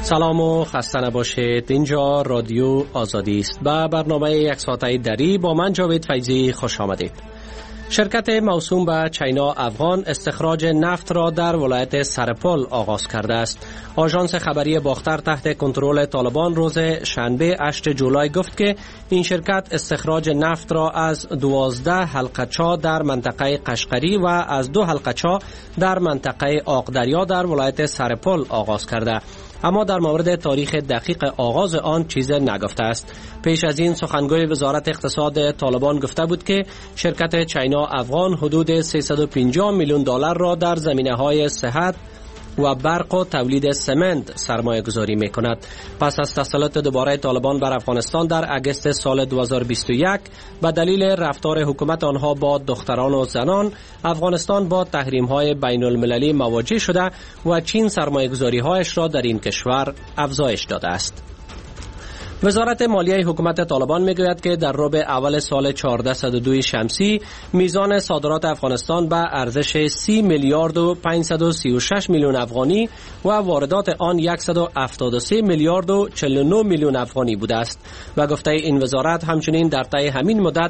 سلام و خسته نباشید. اینجا رادیو آزادی است. با برنامه یک ساعته دری با من جاوید فیضی خوش آمدید. شرکت موسوم به چینا افغان استخراج نفت را در ولایت سرپل آغاز کرده است. آژانس خبری باختر تحت کنترل طالبان روز شنبه 8 جولای گفت که این شرکت استخراج نفت را از 12 حلقه‌چا در منطقه قشقری و از 2 حلقه‌چا در منطقه آقدریا در ولایت سرپل آغاز کرده، اما در مورد تاریخ دقیق آغاز آن چیز نگفته است. پیش از این سخنگوی وزارت اقتصاد طالبان گفته بود که شرکت چینا افغان حدود 350 میلیون دلار را در زمینه‌های صحت و برق و تولید سمنت سرمایه گذاری می کند. پس از تسلط دوباره طالبان بر افغانستان در اگست سال 2021 به دلیل رفتار حکومت آنها با دختران و زنان، افغانستان با تحریم های بین المللی مواجه شده و چین سرمایه گذاری هایش را در این کشور افزایش داده است. وزارت مالیه حکومت طالبان میگوید که در ربع اول سال 1402 شمسی میزان صادرات افغانستان به ارزش 30 میلیارد و 536 میلیون افغانی و واردات آن 173 میلیارد و 49 میلیون افغانی بوده است و گفته این وزارت همچنین در طی همین مدت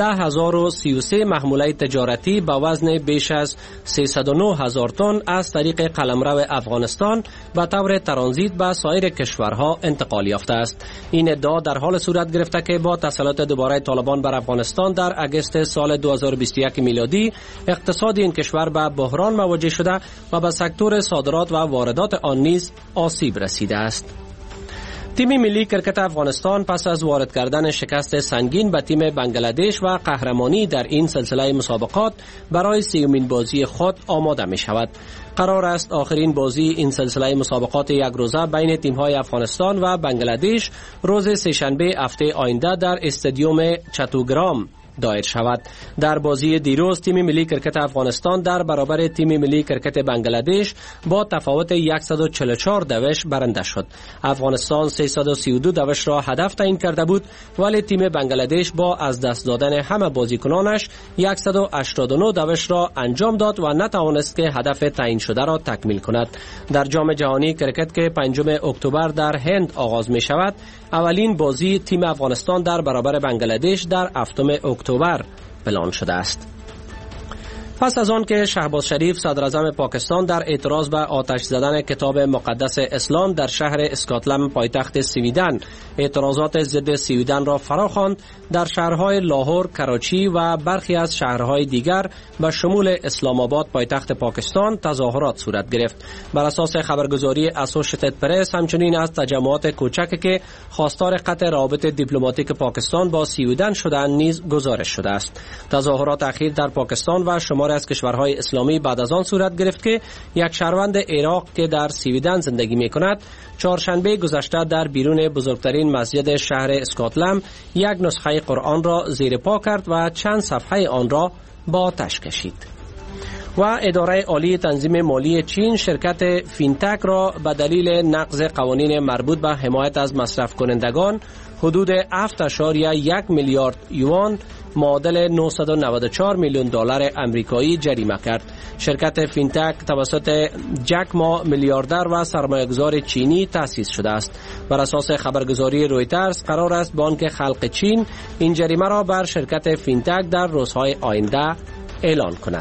10033 محموله تجارتی با وزن بیش از 309,000 تن از طریق قلمرو افغانستان به طور ترانزیت به سایر کشورها انتقال یافته است. این ادعا در حال صورت گرفته که با تسلط دوباره طالبان بر افغانستان در اگست سال 2021 میلادی اقتصاد این کشور به بحران مواجه شده و به سکتور صادرات و واردات آن نیز آسیب رسیده است. تیم ملی کرکت افغانستان پس از وارد کردن شکست سنگین به تیم بنگلادش و قهرمانی در این سلسله مسابقات برای 30مین بازی خود آماده می شود. قرار است آخرین بازی این سلسله مسابقات یک روزه بین تیم‌های افغانستان و بنگلادش روز سه‌شنبه هفته آینده در استادیوم چاتوگرام دایر شود. در بازی دیروز تیم ملی کرکت افغانستان در برابر تیم ملی کرکت بنگلادش با تفاوت 144 دوش برنده شد. افغانستان 332 دوش را هدف تعیین کرده بود، ولی تیم بنگلادش با از دست دادن همه بازیکنانش 189 دوش را انجام داد و نتوانست که هدف تعیین شده را تکمیل کند. در جام جهانی کرکت که 5 اکتبر در هند آغاز می شود، اولین بازی تیم افغانستان در برابر بنگلادش در 7 اکتبر اعلان شده است. پس از آن که شهباز شریف صدر اعظم پاکستان در اعتراض به آتش زدن کتاب مقدس اسلام در شهر اسکاتلند پایتخت سویدن اعتراضات ضد سویدن را فراخواند، در شهرهای لاهور، کراچی و برخی از شهرهای دیگر به شمول اسلام آباد پایتخت پاکستان تظاهرات صورت گرفت. بر اساس خبرگزاری اسوشیتد پرس همچنین از تجمعات کوچکی که خواستار قطع روابط دیپلماتیک پاکستان با سویدن شدند نیز گزارش شده است. تظاهرات اخیر در پاکستان و شمار از کشورهای اسلامی بعد از آن صورت گرفت که یک شهروند عراق که در سویدن زندگی می کند چهارشنبه گذشته در بیرون بزرگترین مسجد شهر اسکاتلند یک نسخه قرآن را زیر پا کرد و چند صفحه آن را با آتش کشید. و اداره عالی تنظیم مالی چین شرکت فینتک را به دلیل نقض قوانین مربوط به حمایت از مصرف کنندگان حدود 7.1 میلیارد یوان معادل 994 میلیون دلار آمریکایی جریمه کرد. شرکت فینتک توسط جک ما میلیاردر و سرمایه‌گذار چینی تأسیس شده است. بر اساس خبرگزاری رویترز قرار است بانک خلق چین این جریمه را بر شرکت فینتک در روزهای آینده اعلان کند.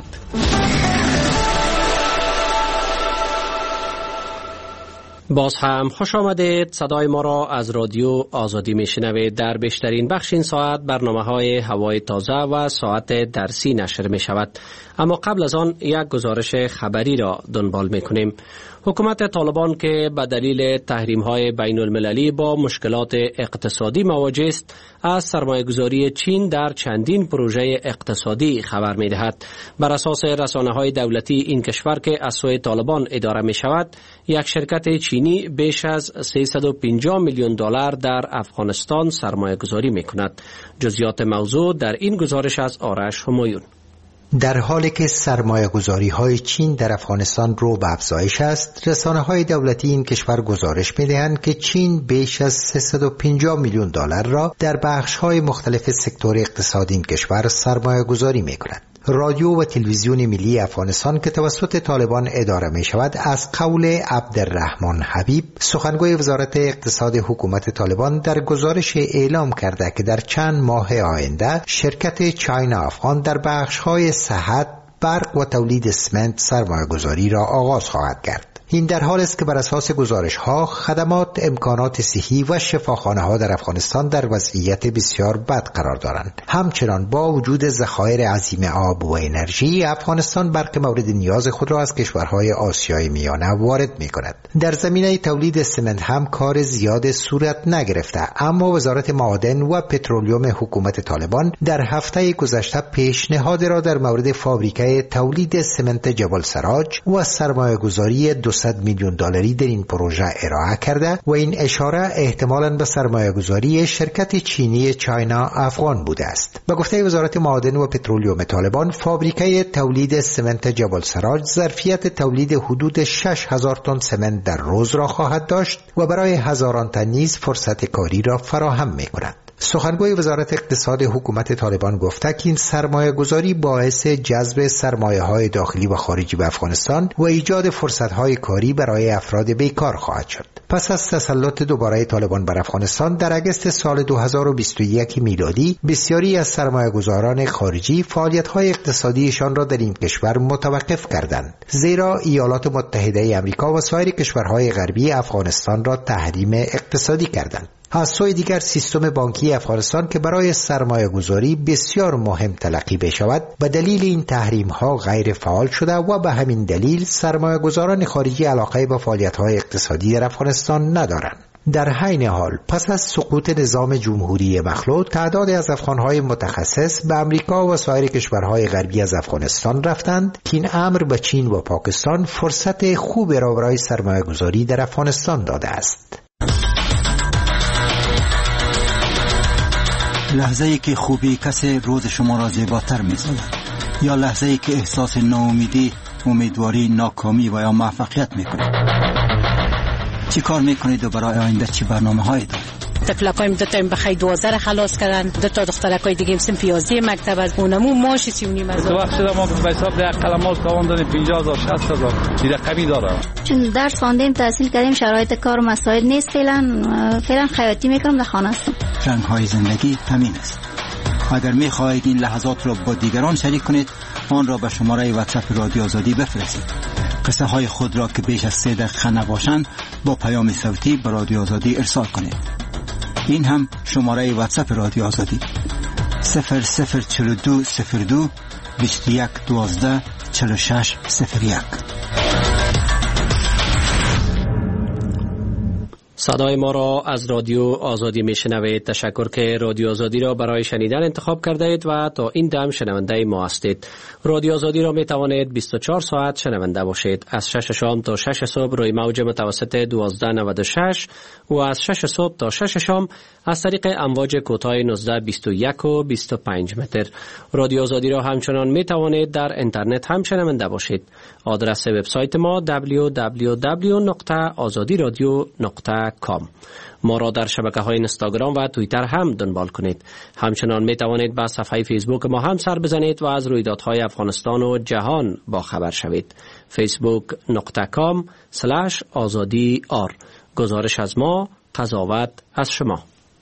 باز هم خوش آمدید. صدای ما را از رادیو آزادی میشنوید. در بیشترین بخش این ساعت برنامه‌های هوای تازه و ساعت درسی نشر می شود. اما قبل از آن یک گزارش خبری را دنبال می‌کنیم. حکومت طالبان که به دلیل تحریم‌های بین المللی با مشکلات اقتصادی مواجه است، از سرمایه‌گذاری چین در چندین پروژه اقتصادی خبر می‌دهد. بر اساس رسانه‌های دولتی این کشور که از سوی طالبان اداره می‌شود، یک شرکت چینی بیش از 350 میلیون دلار در افغانستان سرمایه‌گذاری می‌کند. جزئیات موضوع در این گزارش از آرش همایون. در حالی که سرمایه‌گذاری‌های چین در افغانستان رو به افزایش است، رسانه‌های دولتی این کشور گزارش می‌دهند که چین بیش از 350 میلیون دلار را در بخش‌های مختلف سکتور اقتصادی این کشور سرمایه‌گذاری می‌کند. رادیو و تلویزیون ملی افغانستان که توسط طالبان اداره می شود از قول عبدالرحمن حبیب سخنگوی وزارت اقتصاد حکومت طالبان در گزارش اعلام کرده که در چند ماه آینده شرکت چاینا افغان در بخش‌های صحت، برق و تولید اسمنت سرمایه‌گذاری را آغاز خواهد کرد. این در حال است که بر اساس گزارش‌ها خدمات، امکانات صحی و شفاخانه‌ها در افغانستان در وضعیت بسیار بد قرار دارند. همچنان با وجود ذخایر عظیم آب و انرژی، افغانستان برق مورد نیاز خود را از کشورهای آسیای میانه وارد می‌کند. در زمینه تولید سمنت هم کار زیاد صورت نگرفته، اما وزارت معادن و پترولیوم حکومت طالبان در هفته گذشته پیشنهاد را در مورد فابریکه تولید سمنت جبل سراج و سرمایه‌گذاری 200 میلیون دلاری در این پروژه ارائه کرده و این اشاره احتمالاً به سرمایه‌گذاری شرکت چینی چاینا افغان بوده است. به گفته وزارت معادن و پترولیوم طالبان، فابریکه تولید سمنت جبل سراج ظرفیت تولید حدود 6000 تن سمنت در روز را خواهد داشت و برای هزاران تن نیز فرصت کاری را فراهم می‌کند. سخنگوی وزارت اقتصاد حکومت طالبان گفته که این سرمایه گذاری باعث جذب سرمایه های داخلی و خارجی به افغانستان و ایجاد فرصت های کاری برای افراد بیکار خواهد شد. پس از تسلط دوباره طالبان بر افغانستان در اگست سال 2021 میلادی، بسیاری از سرمایه گذاران خارجی فعالیت های اقتصادیشان را در این کشور متوقف کردند، زیرا ایالات متحده آمریکا و سایر کشورهای غربی افغانستان را تحریم اقتصادی کردند. از سوی دیگر سیستم بانکی افغانستان که برای سرمایه گذاری بسیار مهم تلقی بشود به دلیل این تحریم ها غیر فعال شده و به همین دلیل سرمایه گذاران خارجی علاقه به فعالیت های اقتصادی در افغانستان ندارند. در حین حال پس از سقوط نظام جمهوری مخلوط، تعدادی از افغانهای متخصص به امریکا و سایر کشورهای غربی از افغانستان رفتند که این امر به چین و پاکستان فرصت خوبی را برای سرمایه گذاری در افغانستان داده است. لحظه‌ای که خوبی کسی روز شما را زیباتر می‌سازد، یا لحظه‌ای که احساس ناامیدی، امیدواری، ناکامی و یا موفقیت می‌کنید. چی کار می‌کنید و برای آینده چی برنامه‌هایی دارید؟ تفلکایم دو تا بخای 12 خلاص کردن، دو تا دخترکای دیگه هم سن 11 مکتب از اونمو ماش 39 هزار. تو وقت شده ما به حساب ده قلماش تاوان دادیم 50000 60000 این رقمی داره. چون درس خواندیم، تحصیل کردیم، شرایط کار و مسائل نیست، فعلا خیاطی میکنم، در خانه هستم. رنگ‌های زندگی همین است. اگر می‌خواهید این لحظات را با دیگران شریک کنید، آن را به شماره واتساپ رادیو آزادی بفرستید. قصه های خود را که بیش از 3 دقیقه نباشند با پیام صوتی به رادیو آزادی ارسال کنید. این هم شماره واتساپ رادیو آزادی 004202 21 12 46 01. صدای ما را از رادیو آزادی میشنوید. تشکر که رادیو آزادی را برای شنیدن انتخاب کرده اید و تا این دم شنونده ما هستید. رادیو آزادی را می توانید 24 ساعت شنونده باشید. از 6 شام تا 6 صبح روی موج متوسط 1296 و از 6 صبح تا 6 شام از طریق امواج کوتاه 19، 21 و 25 متر. رادیو آزادی را همچنان می توانید در اینترنت هم شنونده باشید. آدرس وبسایت ما www.azadiradio.com. ما را در شبکه‌های اینستاگرام و توییتر هم دنبال کنید. همچنان می توانید به صفحه فیسبوک ما هم سر بزنید و از رویدادهای افغانستان و جهان با خبر شوید. facebook.com/azadi.r. گزارش از ما، قضاوت از شما.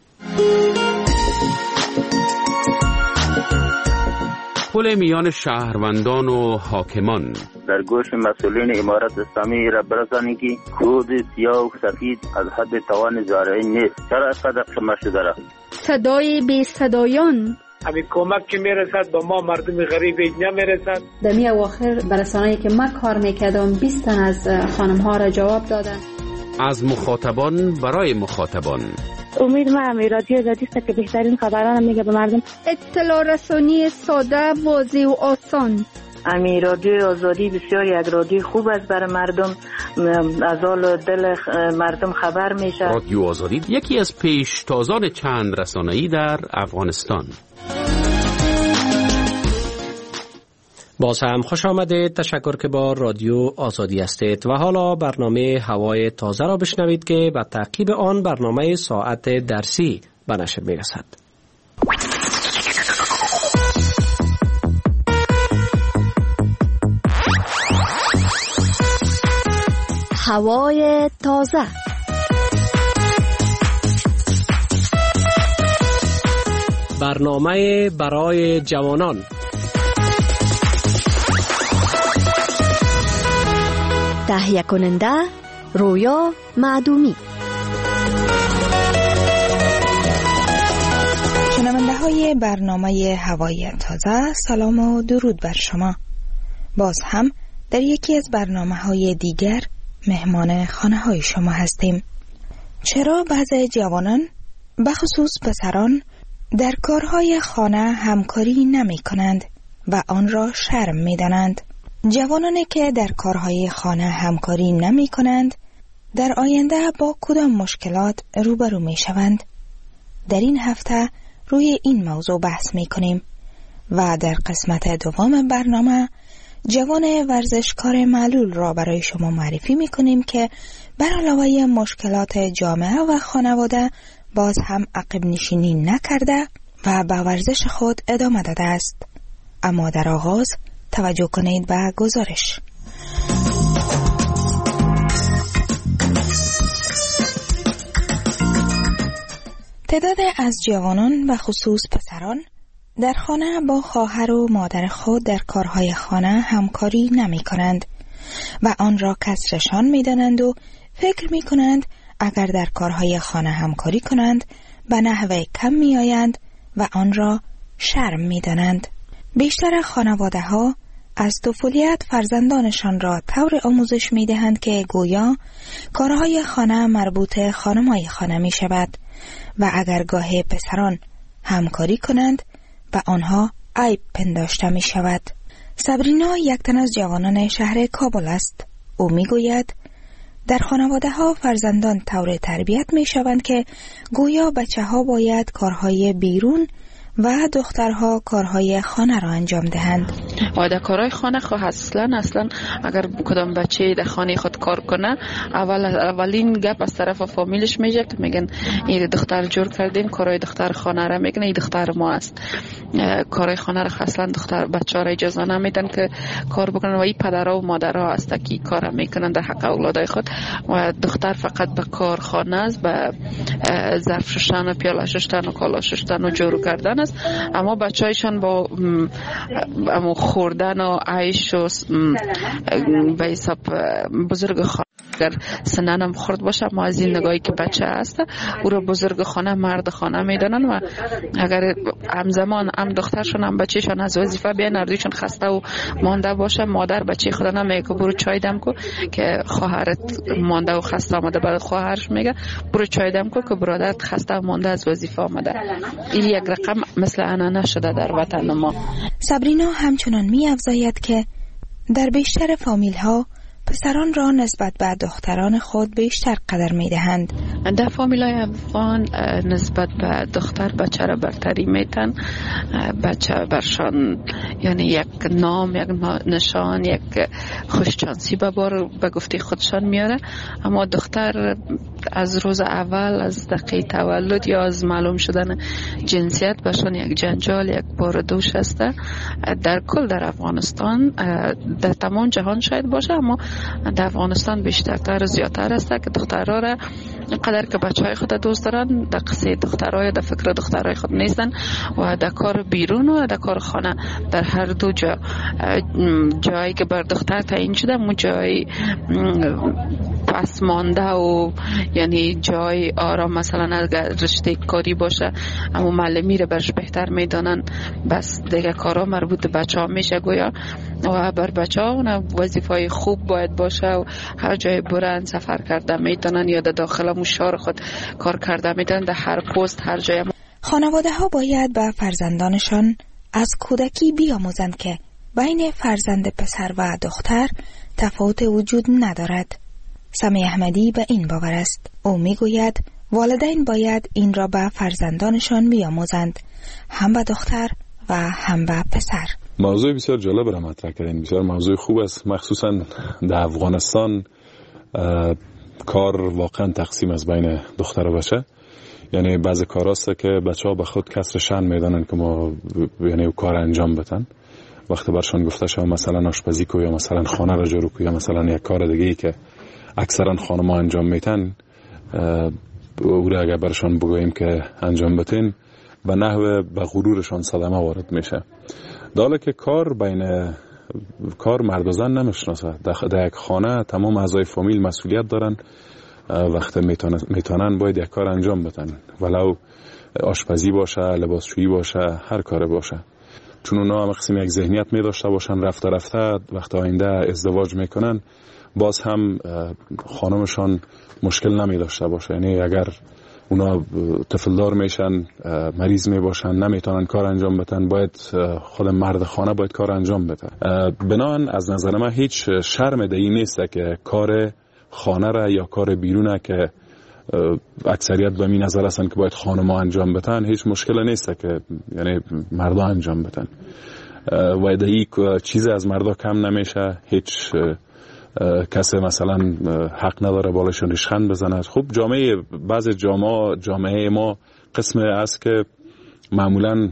پل میان شهروندان و حاکمان در گوش مسئولین امارت اسلامی را برسانید که کود سیاه و سفید از حد توان زارعی نیست. چرا اینقدر قمه شده را؟ صدای بی صدایان، همین کمک که میرسد به ما مردم غریب نمیرسد. در می اواخر برسانه‌ای که من کار میکردم 20 تن از خانم ها را جواب دادن. از مخاطبان برای مخاطبان. امید ما رادیو آزادی است که بهترین خبران میگه به مردم. اطلاع رسانی ساده، واضح و آسان. رادیو آزادی بسیار یک رادیو خوب است برای مردم، از حال دل مردم خبر میشه. رادیو آزادی یکی از پیشتازان چند رسانه‌ای در افغانستان. باز هم خوش آمدید. تشکر که با رادیو آزادی هستید و حالا برنامه هوای تازه را بشنوید که به تعقیب آن برنامه ساعت درسی به نشر میرسد. هوای تازه. برنامه برای جوانان. تهیه کننده رویا معدومی. شنونده های برنامه هوای تازه، سلام و درود بر شما. باز هم در یکی از برنامه های دیگر مهمان خانه های شما هستیم. چرا بعضی جوانان بخصوص پسران در کارهای خانه همکاری نمی کنند و آن را شرم می دانند؟ جوانانی که در کارهای خانه همکاری نمی کنند در آینده با کدام مشکلات روبرو می شوند؟ در این هفته روی این موضوع بحث می کنیم و در قسمت دوم برنامه جوان ورزشکار معلول را برای شما معرفی می کنیم که بر علاوه مشکلات جامعه و خانواده باز هم عقب نشینی نکرده و به ورزش خود ادامه داده است. اما در آغاز توجه کنید به گزارش. تعداد از جوانان و خصوص پسران در خانه با خواهر و مادر خود در کارهای خانه همکاری نمی کنند و آن را کسرشان می دانند و فکر می کنند اگر در کارهای خانه همکاری کنند به نحو کم می آیند و آن را شرم می دانند. بیشتر خانواده ها از طفولیت فرزندانشان را طور آموزش می دهند که گویا کارهای خانه مربوط خانم‌های خانه می شود و اگر گاه پسران همکاری کنند به آنها عیب پنداشته می شود. صبرینا یک تن از جوانان شهر کابل است. او می گوید در خانواده ها فرزندان طور تربیت می شوند که گویا بچه ها باید کارهای بیرون و دخترها کارهای خانه را انجام دهند. و در کارهای خانه خود اصلا اگر کدام بچه در خانه خود کار کنه اولین گپ از طرف فامیلش میشه که میگن این دختر جور کردیم کارهای دختر خانه را میگن این دختر ما است. کارهای خانه را اصلا دختر بچه ها را اجازه نمیدن که کار بکنن و این پدرها و مادرها است که کار میکنن در حق اولادای خود و دختر فقط به کار خانه است، به ظرف شستن و پیاله شستن و کالا شستن و جور کردن است. اما بچه‌هایشان با اما خوردن و عیش و به حساب بزرگ خانه اگر سننم خورد باشه اما از این نگاهی که بچه هست او را بزرگ خانه مرد خانه میدانن و اگر همزمان هم دخترشون هم بچهشون از وظیفه بیان اردوشون خسته و مانده باشه مادر بچه خدا نمیگه که برو چای دم کو که خواهرت مانده و خسته آمده، بعد خواهرش میگه برو چای دم کو که برادرت خسته و مانده از وظیفه آمده. این یک رقم مثل انانه شده در وطن ما. صبرینا همچنان می افزاید که در بیشتر فامیل ها پسران را نسبت به دختران خود بیشتر قدر می دهند. در فامیلای افغان نسبت به دختر بچه را برتری میتن. بچه برشان یعنی یک نام، یک نشان، یک خوششانسی به گفته خودشان میاره. اما دختر از روز اول از دقیقه تولد یا از معلوم شدن جنسیت برشان یک جنجال، یک بار دوش است. در کل در افغانستان در تمام جهان شاید باشه اما در افغانستان بیشترتر و زیادتر است که دخترها را قدر که بچهای خود دوست دارن در قصه دخترها در فکر دخترهای خود نیستن و در کار بیرون و در کار خانه در هر دو جایی که بر دختر تعیین شده اون جای پس مانده و یعنی جای آرام، مثلا اگر رشته کاری باشه اما معلمی رو برش بهتر میدانن بس دیگه کارا مربوط به بچه ها میشه گویا و بر بچه ها اون وظیفه خوب باید باشه و هر جای برن سفر کرده میتونن یا در داخل شهر خود کار کرده میتونن در هر پست هر جای. خانواده ها باید به فرزندانشان از کودکی بیاموزند که بین فرزند پسر و دختر تفاوت وجود ندارد. سمی احمدی به این باور است. او میگوید والدین باید این را به فرزندانشان بیاموزند، هم به دختر و هم به پسر. موضوع بسیار جالب را مطرح کردین، بسیار موضوع خوب است. مخصوصا در افغانستان کار واقعا تقسیم از بین دختر و بچه. یعنی بعضی کار است که بچه ها به خود کسر شأن میدانن که ما یعنی کار انجام بدن. وقتی برشان گفته شد مثلا آشپزی کو یا مثلا خانه را جارو کو یا مثلا یک کار دیگه ای که اکثرا خانم‌ها انجام میتن، او را اگر برشان بگوییم که انجام بتین به نحو به غرورشان صدمه وارد میشه. داله که کار مرد و زن نمیشناسه. در یک خانه تمام اعضای فامیل مسئولیت دارن، وقتی میتونن باید یک کار انجام بدن، ولو آشپزی باشه، لباسشویی باشه، هر کار باشه. چون اونا هم قسم یک ذهنیت می داشته باشن، رفته وقت آینده ازدواج میکنن باز هم خانمشان مشکل نمی داشته باشه. یعنی اگر اونا طفلدار میشن، مریض می باشن، نمیتونن کار انجام بدن، باید خود مرد خانه باید کار انجام بده. بنابراین از نظر من هیچ شرم دهی نیست که کار خانه را یا کار بیرونه که اکثریت به می نظر هستن که باید خانم‌ها انجام بدن، هیچ مشکل نیست که یعنی مردا انجام بدن و دهی چیز از مردا کم نمیشه. هیچ کسی مثلا حق نداره بالاشون ریشخند بزنه. خب بعض جامعه ما قسم است که معمولا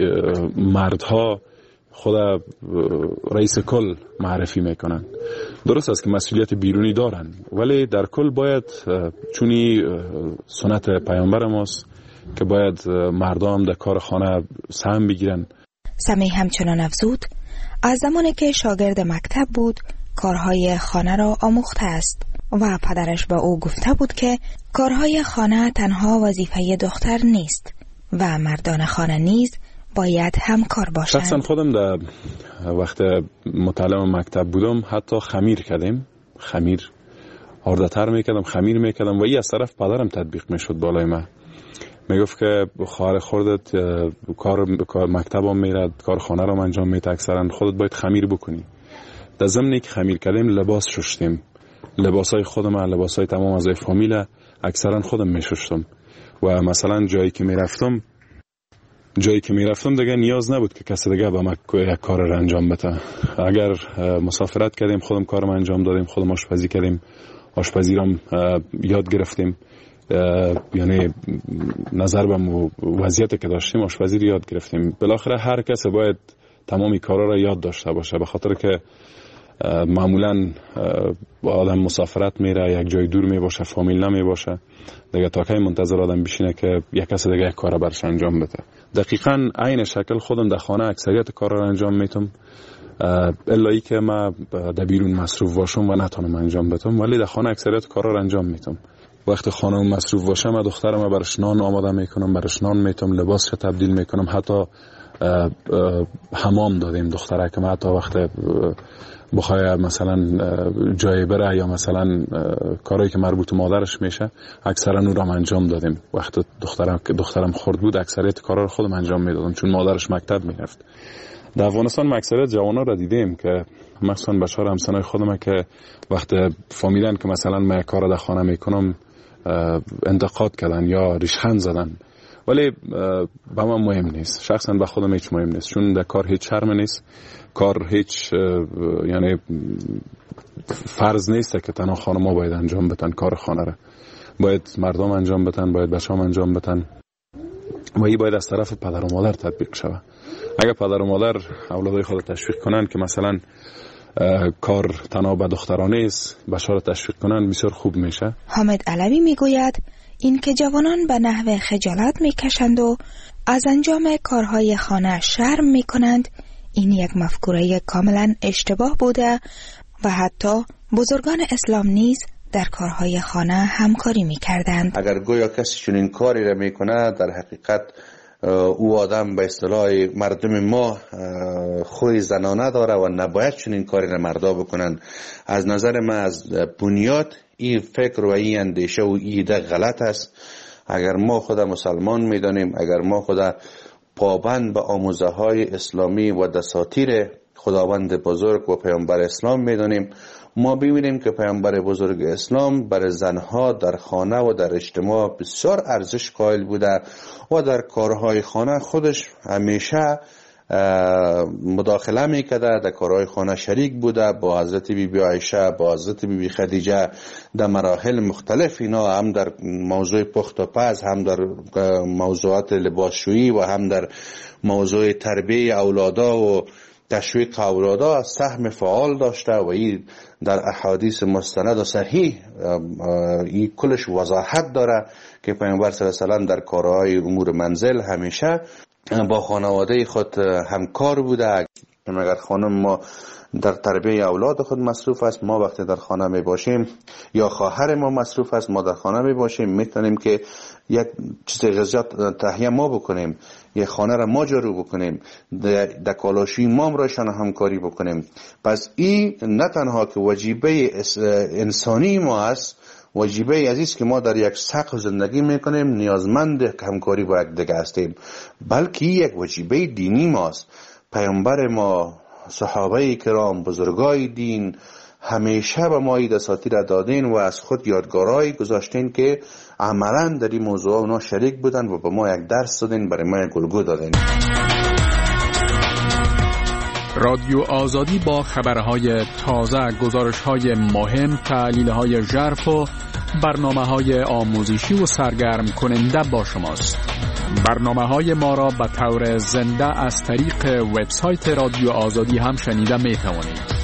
مردها خود رئیس کل معرفی میکنن. درست است که مسئولیت بیرونی دارن، ولی در کل باید چونی سنت پیامبر ماست که باید مردم در کار خانه سهم بگیرن. سمی همچنان افزود از زمانی که شاگرد مکتب بود کارهای خانه را آموخته است و پدرش به او گفته بود که کارهای خانه تنها وظیفه دختر نیست و مردان خانه نیز باید همکار باشند. شخصا خودم در وقت متعلم مکتب بودم حتی خمیر کردیم، خمیر آرده‌تر میکردم، خمیر میکردم و این از طرف پدرم تطبیق میشد بالای من. میگفت که خواهر خودت کار مکتبم میرد، کار خانه رو انجام میده، اکثرا خودت باید خمیر بکنی. در ضمنی که خمیر کردیم لباس شستیم، لباسای خودم، لباسای تمام اعضای فامیل اکثرا خودم میشستم و مثلا جایی که میرفتم دیگه نیاز نبود که کسی دیگه به من یک کار رو انجام بده. اگر مسافرت کردیم خودم کارم انجام دادیم، خودم آشپزی کردیم، آشپزی رو یاد گرفتیم، یعنی نظر به وضعیتی که داشتیم آشپزی رو یاد گرفتیم. بالاخره هر کس باید تمامی کارا رو یاد داشته باشه، به خاطر که معمولا آدم مسافرت میره، یک جای دور می باشه، فامیل نمی باشه دیگه، تا کی منتظر آدم بشینه که یک کس دیگه یک کار برش انجام بده. دقیقاً عین شکل خودم در خانه اکثریت کارا رو انجام میتم، الا ای که ما در بیرون مصروف باشم و نتونم انجام بدم، ولی در خانه اکثریت کارا رو انجام میتم. وقتی خانم مصروف باشه من دخترم برش نان آماده میکنم، برش نان میتم، لباسش تبدیل میکنم، حتی حمام دادیم دختره که حتی وقت بخواه مثلا جای بره یا مثلا کارهایی که مربوط به مادرش میشه اکثرا او را انجام دادیم. وقت دخترم خرد بود اکثریت کارا رو خودم انجام میدادم چون مادرش مکتب میرفت. در افغانستان اکثریت جوانا را دیدیم که مثلا بچه‌ها همسنای خودم که وقت فهمیدن که مثلا من کار در خانه میکنم انتقاد کردن یا ریشخند زدن، ولی به من مهم نیست، شخصا به خودم هیچ مهم نیست، چون در کار هیچ شرم نیست، کار هیچ یعنی فرض نیست که تنها خانم‌ها باید انجام بدن کار خانه را، باید مردم انجام بدن، باید بچه‌ها انجام بدن و این باید از طرف پدر و مادر تطبیق شود. اگر پدر و مادر اولادای خود تشویق کنن که مثلا کار تنها به دخترانه است، بچه‌ها را تشویق کنن، بسیار خوب میشه. حامد علوی میگوید این که جوانان به نحو خجالت میکشند و از انجام کارهای خانه شرم میکنند، این یک مفکوره کاملا اشتباه بوده و حتی بزرگان اسلام نیز در کارهای خانه همکاری میکردند. اگر گویا کسی چنین کاری را میکنه، در حقیقت او آدم به اصطلاح مردم ما خوی زنانه داره و نباید چنین کاری را مردا بکنن. از نظر من از بنیاد این فکر و این اندیشه و ایده غلط است. اگر ما خدا مسلمان میدانیم، اگر ما خدا پابند به آموزه های اسلامی و دساتیر خداوند بزرگ و پیامبر اسلام میدانیم، ما ببینیم که پیامبر بزرگ اسلام برای زنها در خانه و در اجتماع بسیار ارزش قائل بوده و در کارهای خانه خودش همیشه مداخله میکرده، در کارهای خانه شریک بوده، با حضرت بیبی عایشه، با حضرت بیبی خدیجه در مراحل مختلف، اینا هم در موضوع پخت و پز، هم در موضوعات لباسشویی و هم در موضوع تربیه اولادا و تشویق اولادا سهم فعال داشته و این در احادیث مستند و صحیح این کلش وضاحت داره که پیامبر صلی الله علیه و سلم در کارهای امور منزل همیشه با خانواده خود همکار بوده. اگر خانم ما در تربیه اولاد خود مصروف است، ما وقتی در خانه می باشیم یا خواهر ما مصروف است، ما در خانه می باشیم، میتونیم که یک چیز غذات تهیه ما بکنیم، یک خانه را ما جارو بکنیم، در کالاشوی ما رایشان همکاری بکنیم. پس این نه تنها که وجیبه انسانی ما است، وجیبه عزیز که ما در یک سقف زندگی میکنیم، نیازمند همکاری با یک دیگه هستیم، بلکه یک وجیبه دینی ماست. پیامبر ما، صحابه کرام، بزرگای دین همیشه به ما دساتیر دادین و از خود یادگارایی گذاشتین که عملا در این موضوع اونا شریک بودن و به ما یک درس دادین، برای ما یک الگو دادین. رادیو آزادی با خبرهای تازه، گزارش‌های مهم، تحلیل‌های ژرف و برنامه‌های آموزشی و سرگرم کننده با شماست. برنامه‌های ما را به طور زنده از طریق وبسایت رادیو آزادی هم شنیده می‌توانید.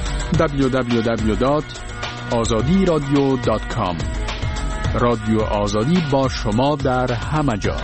www.azadiradio.com. رادیو آزادی با شما در همه جا.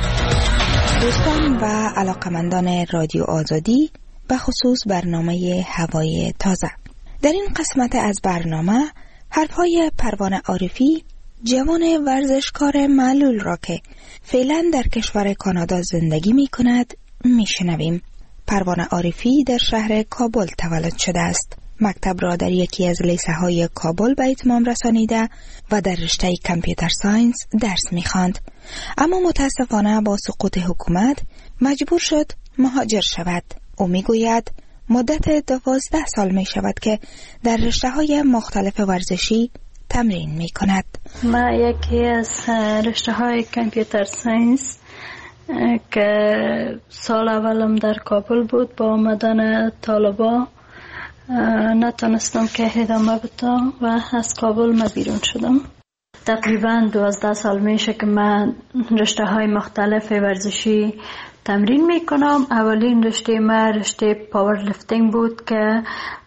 دوستان و علاقمندان رادیو آزادی، به خصوص برنامه هوای تازه، در این قسمت از برنامه حرفهای پروانه عارفی، جوان ورزشکار معلول را که فعلا در کشور کانادا زندگی می کند می شنویم. پروانه عارفی در شهر کابل تولد شده است. مکتب را در یکی از لیسه های کابل به اتمام رسانیده و در رشته کامپیوتر ساینس درس می خواند. اما متاسفانه با سقوط حکومت مجبور شد مهاجر شود. او می گوید مدت 12 سال می شود که در رشته های مختلف ورزشی تمرین می کند. ما یکی از رشته های کامپیوتر ساینس که سال اولم در کابل بود، با آمدن طالبا نتونستم که ادامه بدم و از کابل ما بیرون شدم. تقریبا 12 سال میشه که من رشته های مختلف ورزشی تمرین میکنم. اولین رشته ما رشته پاور لیفتینگ بود که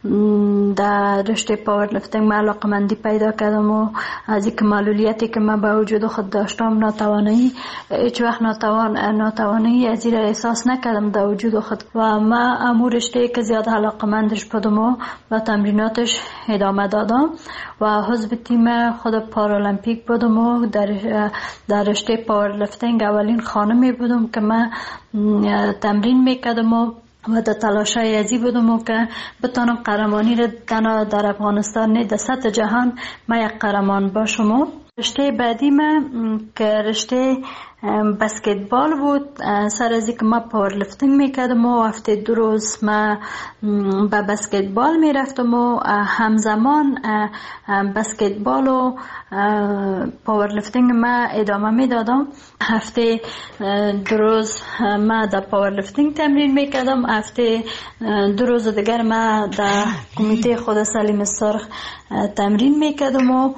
در رشته پاور لیفتینگ من علاقمندی پیدا کردم و از یک معلولیتی که من با وجود خود داشتم، ناتوانی، هیچ وقت ناتوانی از این احساس نکردم در وجود خود و من امو رشته که زیاد علاقمندش بودم و با تمریناتش ادامه دادم و حزب تیم خود پارالمپیک بودم و در رشته پاور لیفتینگ اولین خانمی بودم که من تمرین میکردم و در تلاشای ازی بودم و که بتانم قهرمانی را تنها در افغانستان نه در سطح جهان ما یک قهرمان باشم. رشته بعدی من که رشته بسکتبال بود. سر از اینکه ما پاور لیفتینگ میکردم و هفته 2 روز ما به بسکتبال میرفتم و همزمان بسکتبال و پاور لیفتینگ ما ادامه میدادم. هفته 2 روز ما در پاور لیفتینگ تمرین میکردم، هفته 2 روز دیگر ما در کمیته خود سلیم سرخ تمرین میکردم و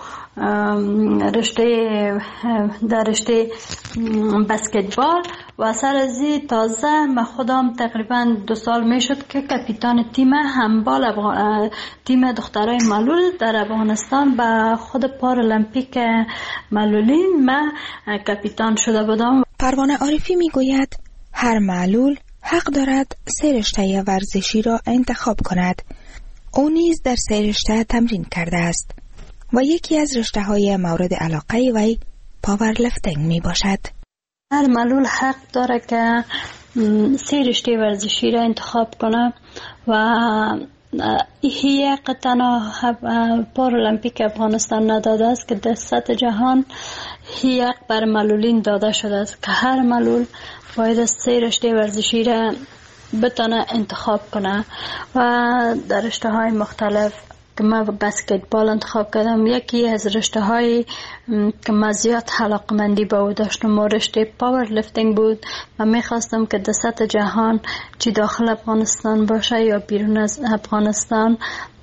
در رشته بسکتبال و سر از تازه من خودم تقریبا 2 سال میشد که کاپیتان تیم هندبال تیم دخترای معلول در افغانستان به خود پارالمپیک معلولین من کاپیتان شده بودم. پروانه عارفی میگوید هر معلول حق دارد 3 رشته ورزشی را انتخاب کند. او نیز در 3 رشته تمرین کرده است و یکی از رشته های مورد علاقه وی پاور لیفتینگ می باشد. هر معلول حق داره که 3 رشته ورزشی را انتخاب کنه و این تنها پارالمپیک افغانستان نداده است که در سطح جهان این بر معلولین داده شده است که هر معلول باید 3 رشته ورزشی را بتونه انتخاب کنه و در رشته های مختلف که من بسکتبال انتخاب کردم. یکی از رشته های که من زیاد علاقمندی با او داشتم و رشته پاور لیفتینگ بود. من میخواستم که در سطح جهان چی داخل افغانستان باشه یا بیرون از افغانستان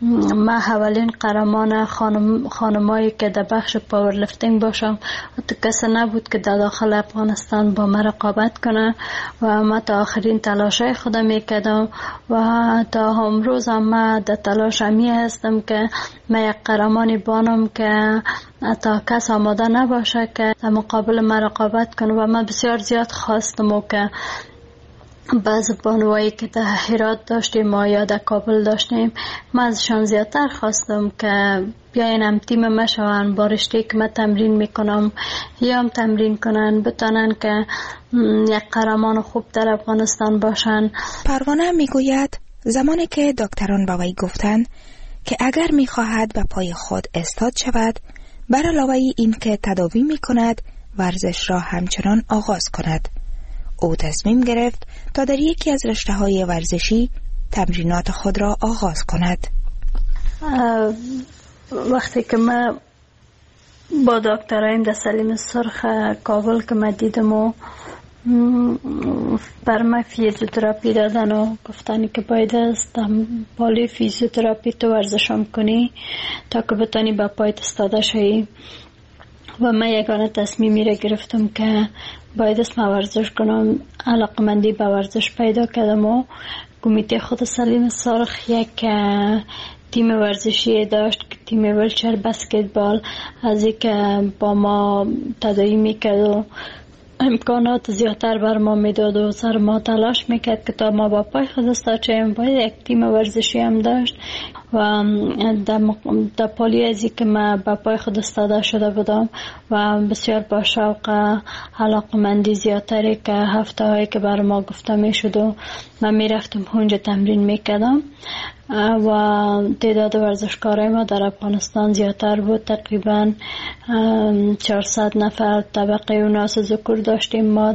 ما اولین قهرمان خانمایی که در بخش پاور لیفتینگ باشم. تو کسی نبود که در داخل افغانستان با من رقابت کنه و ما تا آخرین تلاشای خودم میکردم و تا امروز هم ما در تلاش همی هستم که ما یک قهرمانی بانم که تا کس آماده نباشه که در مقابل ما رقابت کنه. و ما بسیار زیاد خواستم که بعض بانوایی که در هرات داشتیم ما یا در کابل داشتیم، ما ازشان زیادتر خواستم که بیاین هم تیم ما شوان، با رشته که من تمرین میکنم یا هم تمرین کنن، بتانن که یک قهرمان خوب در افغانستان باشن. پروانه میگوید زمانی که دکتران با وی گفتند که اگر میخواهد به پای خود استاد شود، بر علاوه این که تداوی میکند ورزش را همچنان آغاز کند. او تصمیم گرفت تا در یکی از رشته‌های ورزشی تمرینات خود را آغاز کند. وقتی که من با دکترایم در سلیم سرخ کابل که من دیدم و بر من فیزیوتراپی دادن و گفتن که باید است بالی فیزیوتراپی تو ورزشم کنی تا که بتانی با پایت استاده شوی. و من یگانه تصمیمی را گرفتم که باید است من ورزش کنم. علاقمندی به ورزش پیدا کردم و کمیته خود سلیم سرخ یک تیم ورزشی داشت که تیم ویلچر بسکتبال، از این که با ما تداوی میکرد و امکانات زیادتر بر ما میداد و سر ما تلاش میکرد که تا ما با پای خود استاد شویم. باید یک تیم ورزشی هم داشت و در پالی ازی که من با پای خود استاده شده بودم و بسیار با شوق علاقمندی زیادتری که هفته هایی که بر ما گفته میشد و من میرفتم اونجا تمرین میکردم و تعداد ورزشکارای ما در افغانستان زیادتر بود. تقریبا 400 نفر طبقه اوناس ذکر داشتیم ما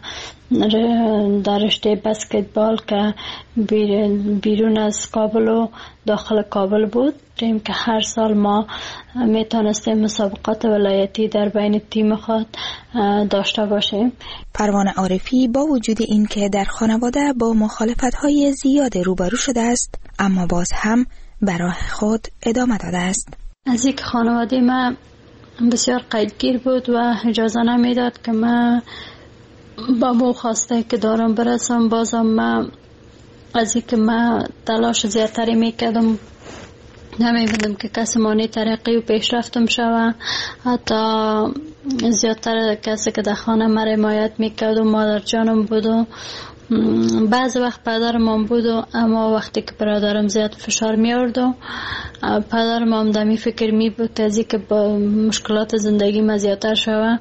در رشته بسکتبال که بیرون از کابل و داخل کابل بود که هر سال ما میتونستیم مسابقات ولایتی در بین تیم خود داشته باشیم. پروانه عارفی با وجود این که در خانواده با مخالفت‌های زیاد روبرو شده است، اما باز هم به راه خود ادامه داده است. از یک خانواده ما بسیار قیدگیر بود و اجازه نمیداد که من با مو خواسته که دارم برسم. بازم من از این که من تلاش زیادتری میکردم، نمی‌بودم که کسی مانی ترقی و پیشرفتم شوه. حتی زیادتر کسی که در خانه من حمایت میکرد و مادر جانم بود و بعض وقت پدرم هم بود و اما وقتی که برادرم زیاد فشار میارد و پدرم هم دمی فکر می بود از این که با مشکلات زندگی ما زیادتر شوه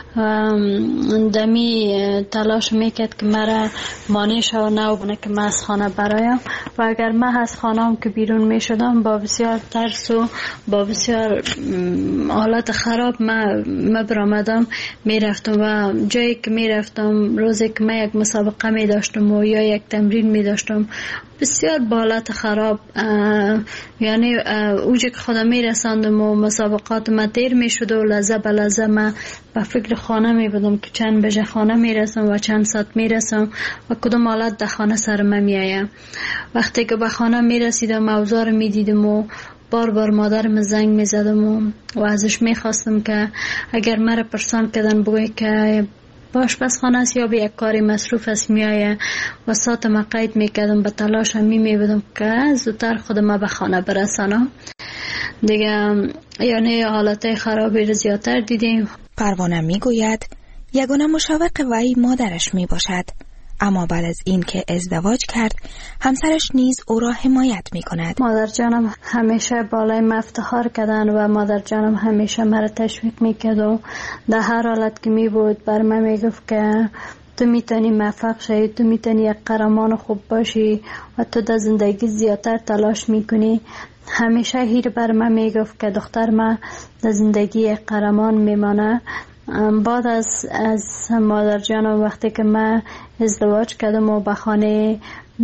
دمی تلاش میکرد که مرا مانع شوه نبونه که من از خانه برایم. و اگر من از خانه هم که بیرون میشدم با بسیار ترس و با بسیار حالت خراب من برآمدم میرفتم و جایی که میرفتم روزی که من یک مسابقه می داشتم و یا یک تمرین می داشتم بسیار با حالت خراب، یعنی اوجی که خودم می رساندم و مسابقات ما تیر می شد و لحظه به لحظه من به فکر خانه می بودم که چند بجه خانه می رسم و چند ساعت می رسم و کدوم حالت در خانه سر من می آیم. وقتی که به خانه می رسیدم اوضاع می دیدم و بار بار مادرم زنگ می زدم و ازش می خواستم که اگر مرا پرسان کردن بگوی که باش بس خانه است یا به یک کاری مصروف است میایه و ساعت ما قید میکردم به تلاش هم میبودم که زودتر خودم به خانه برسانم دیگه. یعنی حالت خرابی رو زیادتر دیدیم. پروانه میگوید یگانه مشوق وی مادرش میباشد، اما بعد از این که ازدواج کرد همسرش نیز او را حمایت میکند. مادر جانم همیشه بالای من افتخار کردن و مادر جانم همیشه مرا تشویق میکرد و در هر حالت که می بود بر من میگفت که تو میتونی موفق شی، تو میتونی یک قهرمان خوب باشی و تو در زندگی زیادتر تلاش میکنی. همیشه هیر بر من میگفت که دختر من در زندگی یک قهرمان میمانه. بعد از مادر جانم وقتی که من ازدواج کردم و به خانه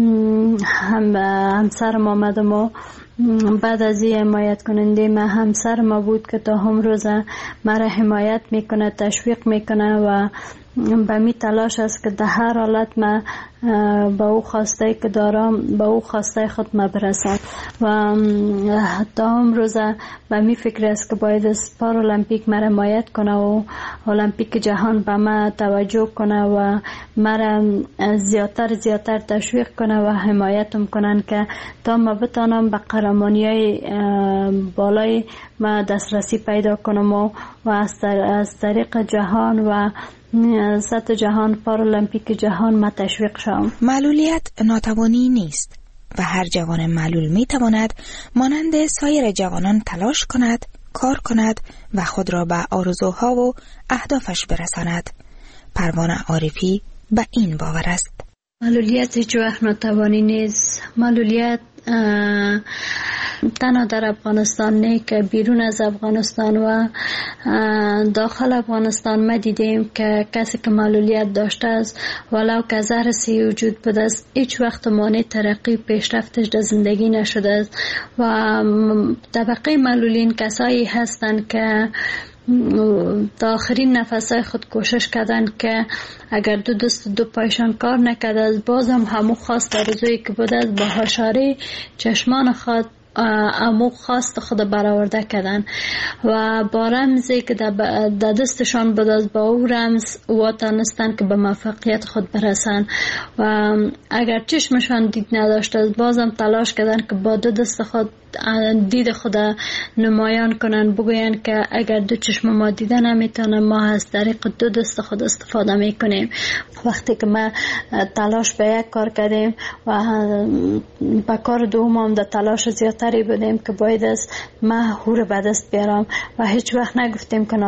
همسرم آمدم و بعد از این حمایت کننده من همسر ما بود که تا هم روزه مرا حمایت میکنه، تشویق میکنه و به می تلاش است که در هر حالت ما به او خواسته که دارم به او خواسته خود ما برسم و تا امروزه به می فکر است که باید از پارالمپیک مرا حمایت کنه و المپیک جهان به ما توجه کنه و مرا زیادتر تشویق کنه و حمایتم کنن که تا ما بتانم به قهرمانی‌های بالای ما دسترسی پیدا کنم و از طریق جهان و سطح جهان پارالمپیک جهان ما تشویق شوم. معلولیت ناتوانی نیست و هر جوان معلول می تواند مانند سایر جوانان تلاش کند، کار کند و خود را به آرزوها و اهدافش برساند. پروانه عارفی به این باور است. معلولیت هیچ وقت ناتوانی نیست. معلولیت تنها در افغانستان نه که بیرون از افغانستان و داخل افغانستان ما دیدیم که کسی که معلولیت داشته است ولو که زهر سی وجود بوده است هیچ وقت مانع ترقی پیشرفتش در زندگی نشده است و طبقه معلولین کسایی هستند که تا آخرین نفسای خود کوشش کردن که اگر دو دست دو پایشان کار نکرده است بازم همو خواست آرزویی که بوده است با هشاری چشمان خود امو خواست خود برآورده کردن و با رمزی که در دستشان بود از با او رمز واتانستن که به موفقیت خود برسن و اگر چشمشان دید نداشته است بازم تلاش کردن که با دو دست خود دید خود نمایان کنن بگوین که اگر دو چشم ما دیده نمیتونه ما از طریق دو دست خود استفاده میکنیم. وقتی که ما تلاش به یک کار کردیم و به کار دوم هم در تلاش زیادتری بودیم که باید از ما هور به دست بیارم و هیچ وقت نگفتیم که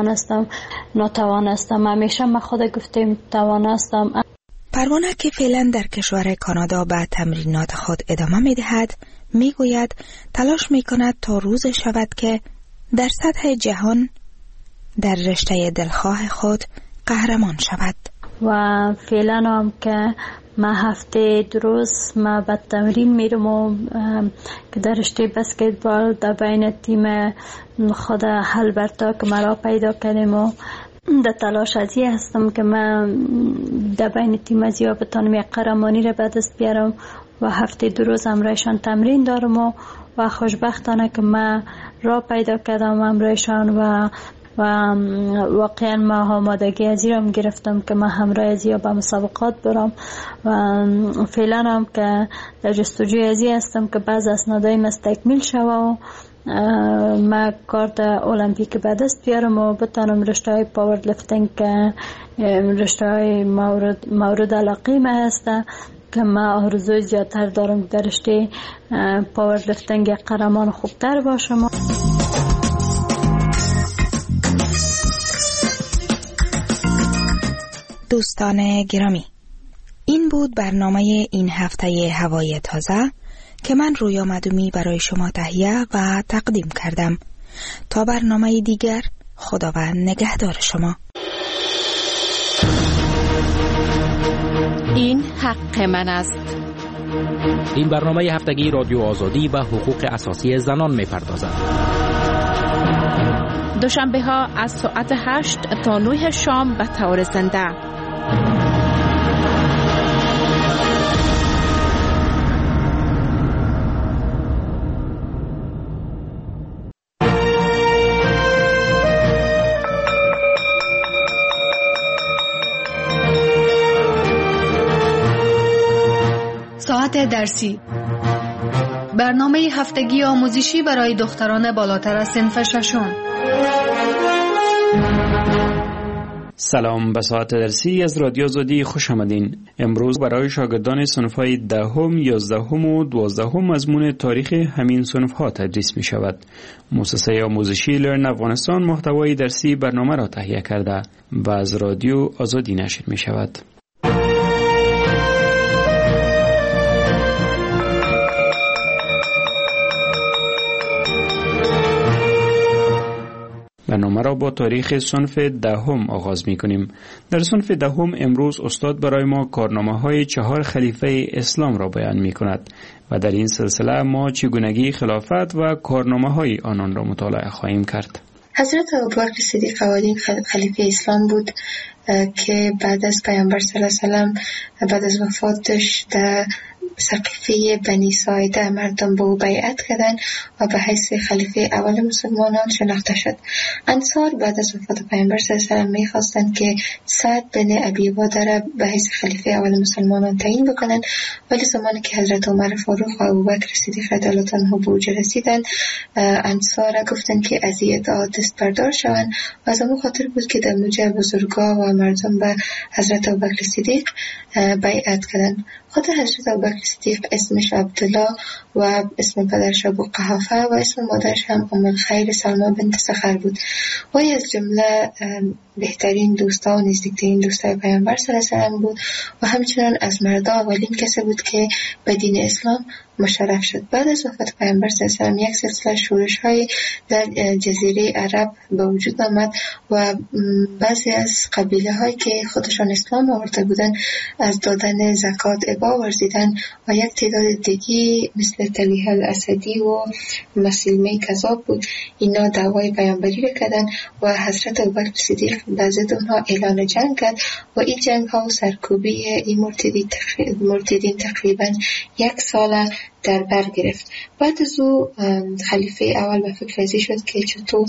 ناتوانستم همیشه ما خود گفتیم توانستم. پروانه که فعلا در کشور کانادا به تمرینات خود ادامه میدهد میگوید تلاش میکند تا روز شود که در سطح جهان در رشته دلخواه خود قهرمان شود و فعلا هم که ما هفته روز ما به تمرین میرم و که در رشته بسکتبال در بین تیم خود هلبرتا که مرا پیدا کردیم و در تلاش ازی هستم که من در بین تیم ازیا بتانم یک قهرمانی را به دست بیارم و هفته دو روز همراهشان تمرین دارم و خوشبختانه که من را پیدا کردم همراهشان و واقعا ما آمادگی ازی را گرفتم که من همراه ازیا به مسابقات برم و فعلا هم که در جستجوی ازی هستم که بعض اسنادای مستکمیل شوه و ما کارت المپیک به دست بیارم و بتانم رشته های پاور لفتینگ که رشته های مورد علاقه ما هسته که ما آرزوی زیادتر دارم در رشته پاور لفتینگ قهرمان خوبتر باشم. دوستان گرامی، این بود برنامه این هفته هوای تازه که من رویا مدومی برای شما تهیه و تقدیم کردم. تا برنامه دیگر، خداوند نگهدار شما. این حق من است. این برنامه هفتگی رادیو آزادی و حقوق اساسی زنان می‌پردازد. دوشنبه ها از ساعت 8 تا 9 شام به طور زنده. ساعت درسی، برنامه هفتگی آموزشی برای دختران بالاتر از صنف ششم. سلام، به ساعت درسی از رادیو آزادی خوش آمدین. امروز برای شاگردان صنف‌های 10، 11 و 12 مضمون تاریخ همین صنف‌ها تدریس می شود. مؤسسه آموزشی لرن افغانستان محتوای درسی برنامه را تهیه کرده و از رادیو آزادی نشر می شود. برنامه را با تاریخ صنف 10 آغاز می کنیم. در صنف 10 امروز استاد برای ما کارنامه‌های 4 خلیفه اسلام را بیان می کند و در این سلسله ما چگونگی خلافت و کارنامه‌های آنان را مطالعه خواهیم کرد. حضرت ابوبکر صدیق اولین خلیفه اسلام بود که بعد از پیامبر صلی الله علیه و سلم بعد از وفاتش در سقیفه بنی ساعده مردم به او بیعت کردند و به حیث خلیفه اول مسلمانان شناخته شد. انصار بعد از وفات پیامبر صلی الله علیه و سلم می‌خواستند که سعد بن ابی عباده را به حیث خلیفه اول مسلمانان تعیین بکنند، ولی زمانی که حضرت عمر فاروق و ابوبکر صدیق رضی الله عنه به اوج رسیدند، انصار گفتند که از این ادعا دست بردار شوند و از همون خاطر بود که در موجه بزرگا و مردم به حضرت ابوبکر صدیق بیعت کردند. خود حضرت ابوبکر صدیق اسمش عبدالله و اسم پدرش ابو قحافه و اسم مادرش هم ام الخیر سلمى بنت سخر بود. وی از جمله بهترین دوستا و نزدیکترین دوستای پیامبر صلی الله علیه و سلم بود و همچنان از مردا اولین کسی بود که به دین اسلام مشرف شد. بعد از وفات پیامبر صلی الله علیه و سلم یک سلسله شورش‌های در جزیره عرب به وجود آمد و بعضی از قبیله‌هایی که خودشان اسلام آورده بودند از دادن زکات ابا ورزیدند و یک تعداد دیگه مثل طلیحه الاسدی و مسلمه کذاب بود، اینا دعوای پیامبری را کردند و حضرت ابوبکر صدیق به ضد اونها اعلان جنگ کرد و این جنگ ها و سرکوبی این مرتدین تقریبا یک سال در بر گرفت. بعد از او خلیفه اول به فکر ازی شد که چطور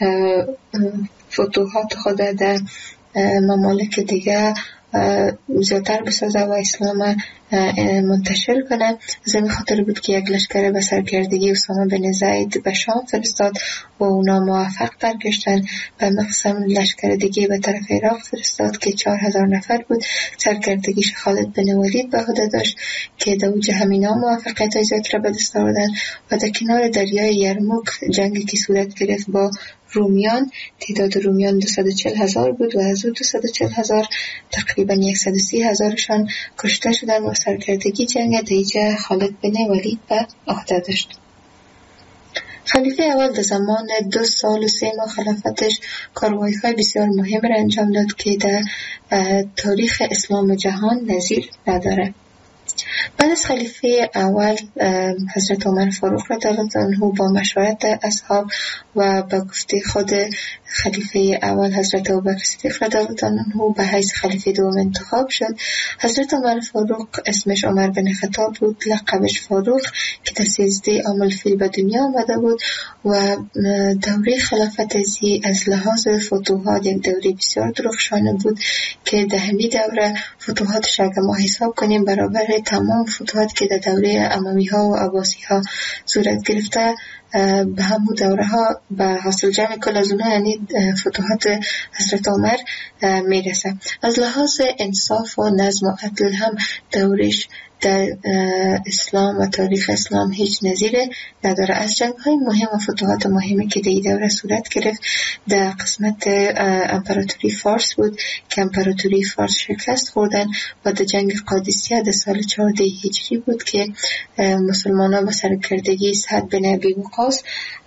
فتوحات خود در ممالک دیگه زیادتر بسازه و اسلام منتشر کنه. از این خاطر بود که یک لشکر به سرکردگی اسامه بن زید به شام فرستاد و اونا موفق برگشتن. به مقسم لشکر دیگه به طرف عراق فرستاد که 4000 نفر بود. سرکردگیش خالد بن ولید به عهده داشت که در اوج همینا موفقیت زیاد را به دست آوردن و در کنار دریای یرموک جنگی که صورت گرفت با رومیان، تعداد رومیان 240,000 بود و از او 240,000 تقریبا 130,000شان کشته شدن و سرکردگی جنگ دیجه خالد بن ولید به عهده داشت. خلیفه اول در زمان 2 سال و 3 ماه خلافتش کاروایی‌های بسیار مهم را انجام داد که در تاریخ اسلام جهان نظیر نداره. بعد از خلیفه اول حضرت عمر فاروق رضی الله عنه با مشورت اصحاب و با گفته خود خلیفه اول حضرت ابوبکر صدیق رضی الله عنه به حیث خلیفه دوم انتخاب شد. حضرت عمر فاروق اسمش عمر بن خطاب بود، لقبش فاروق، که در 13 عام الفیل به دنیا آمده بود و دوره خلافت از لحاظ فتوحات یک دوره بسیار درخشانه بود که در همین دوره فتوحاتش اگه ما حساب کنیم برابر تمام فتوحات که در دوره اموی ها و عباسی ها صورت گرفته به همون دوره ها به حاصل جمع کل از اونها یعنی فتوحات حضرت عمر میرسه. از لحاظ انصاف و نظم و عدل هم دورش در اسلام و تاریخ اسلام هیچ نظیره نداره. از جنگ های مهم و فتوحات مهمی که در دوره صورت گرفت در قسمت امپراتوری فارس بود که امپراتوری فارس شکست خوردن و در جنگ قادسیه در سال 14 هجری بود که مسلمانان با سرکردگی سعد بن ابی وقاص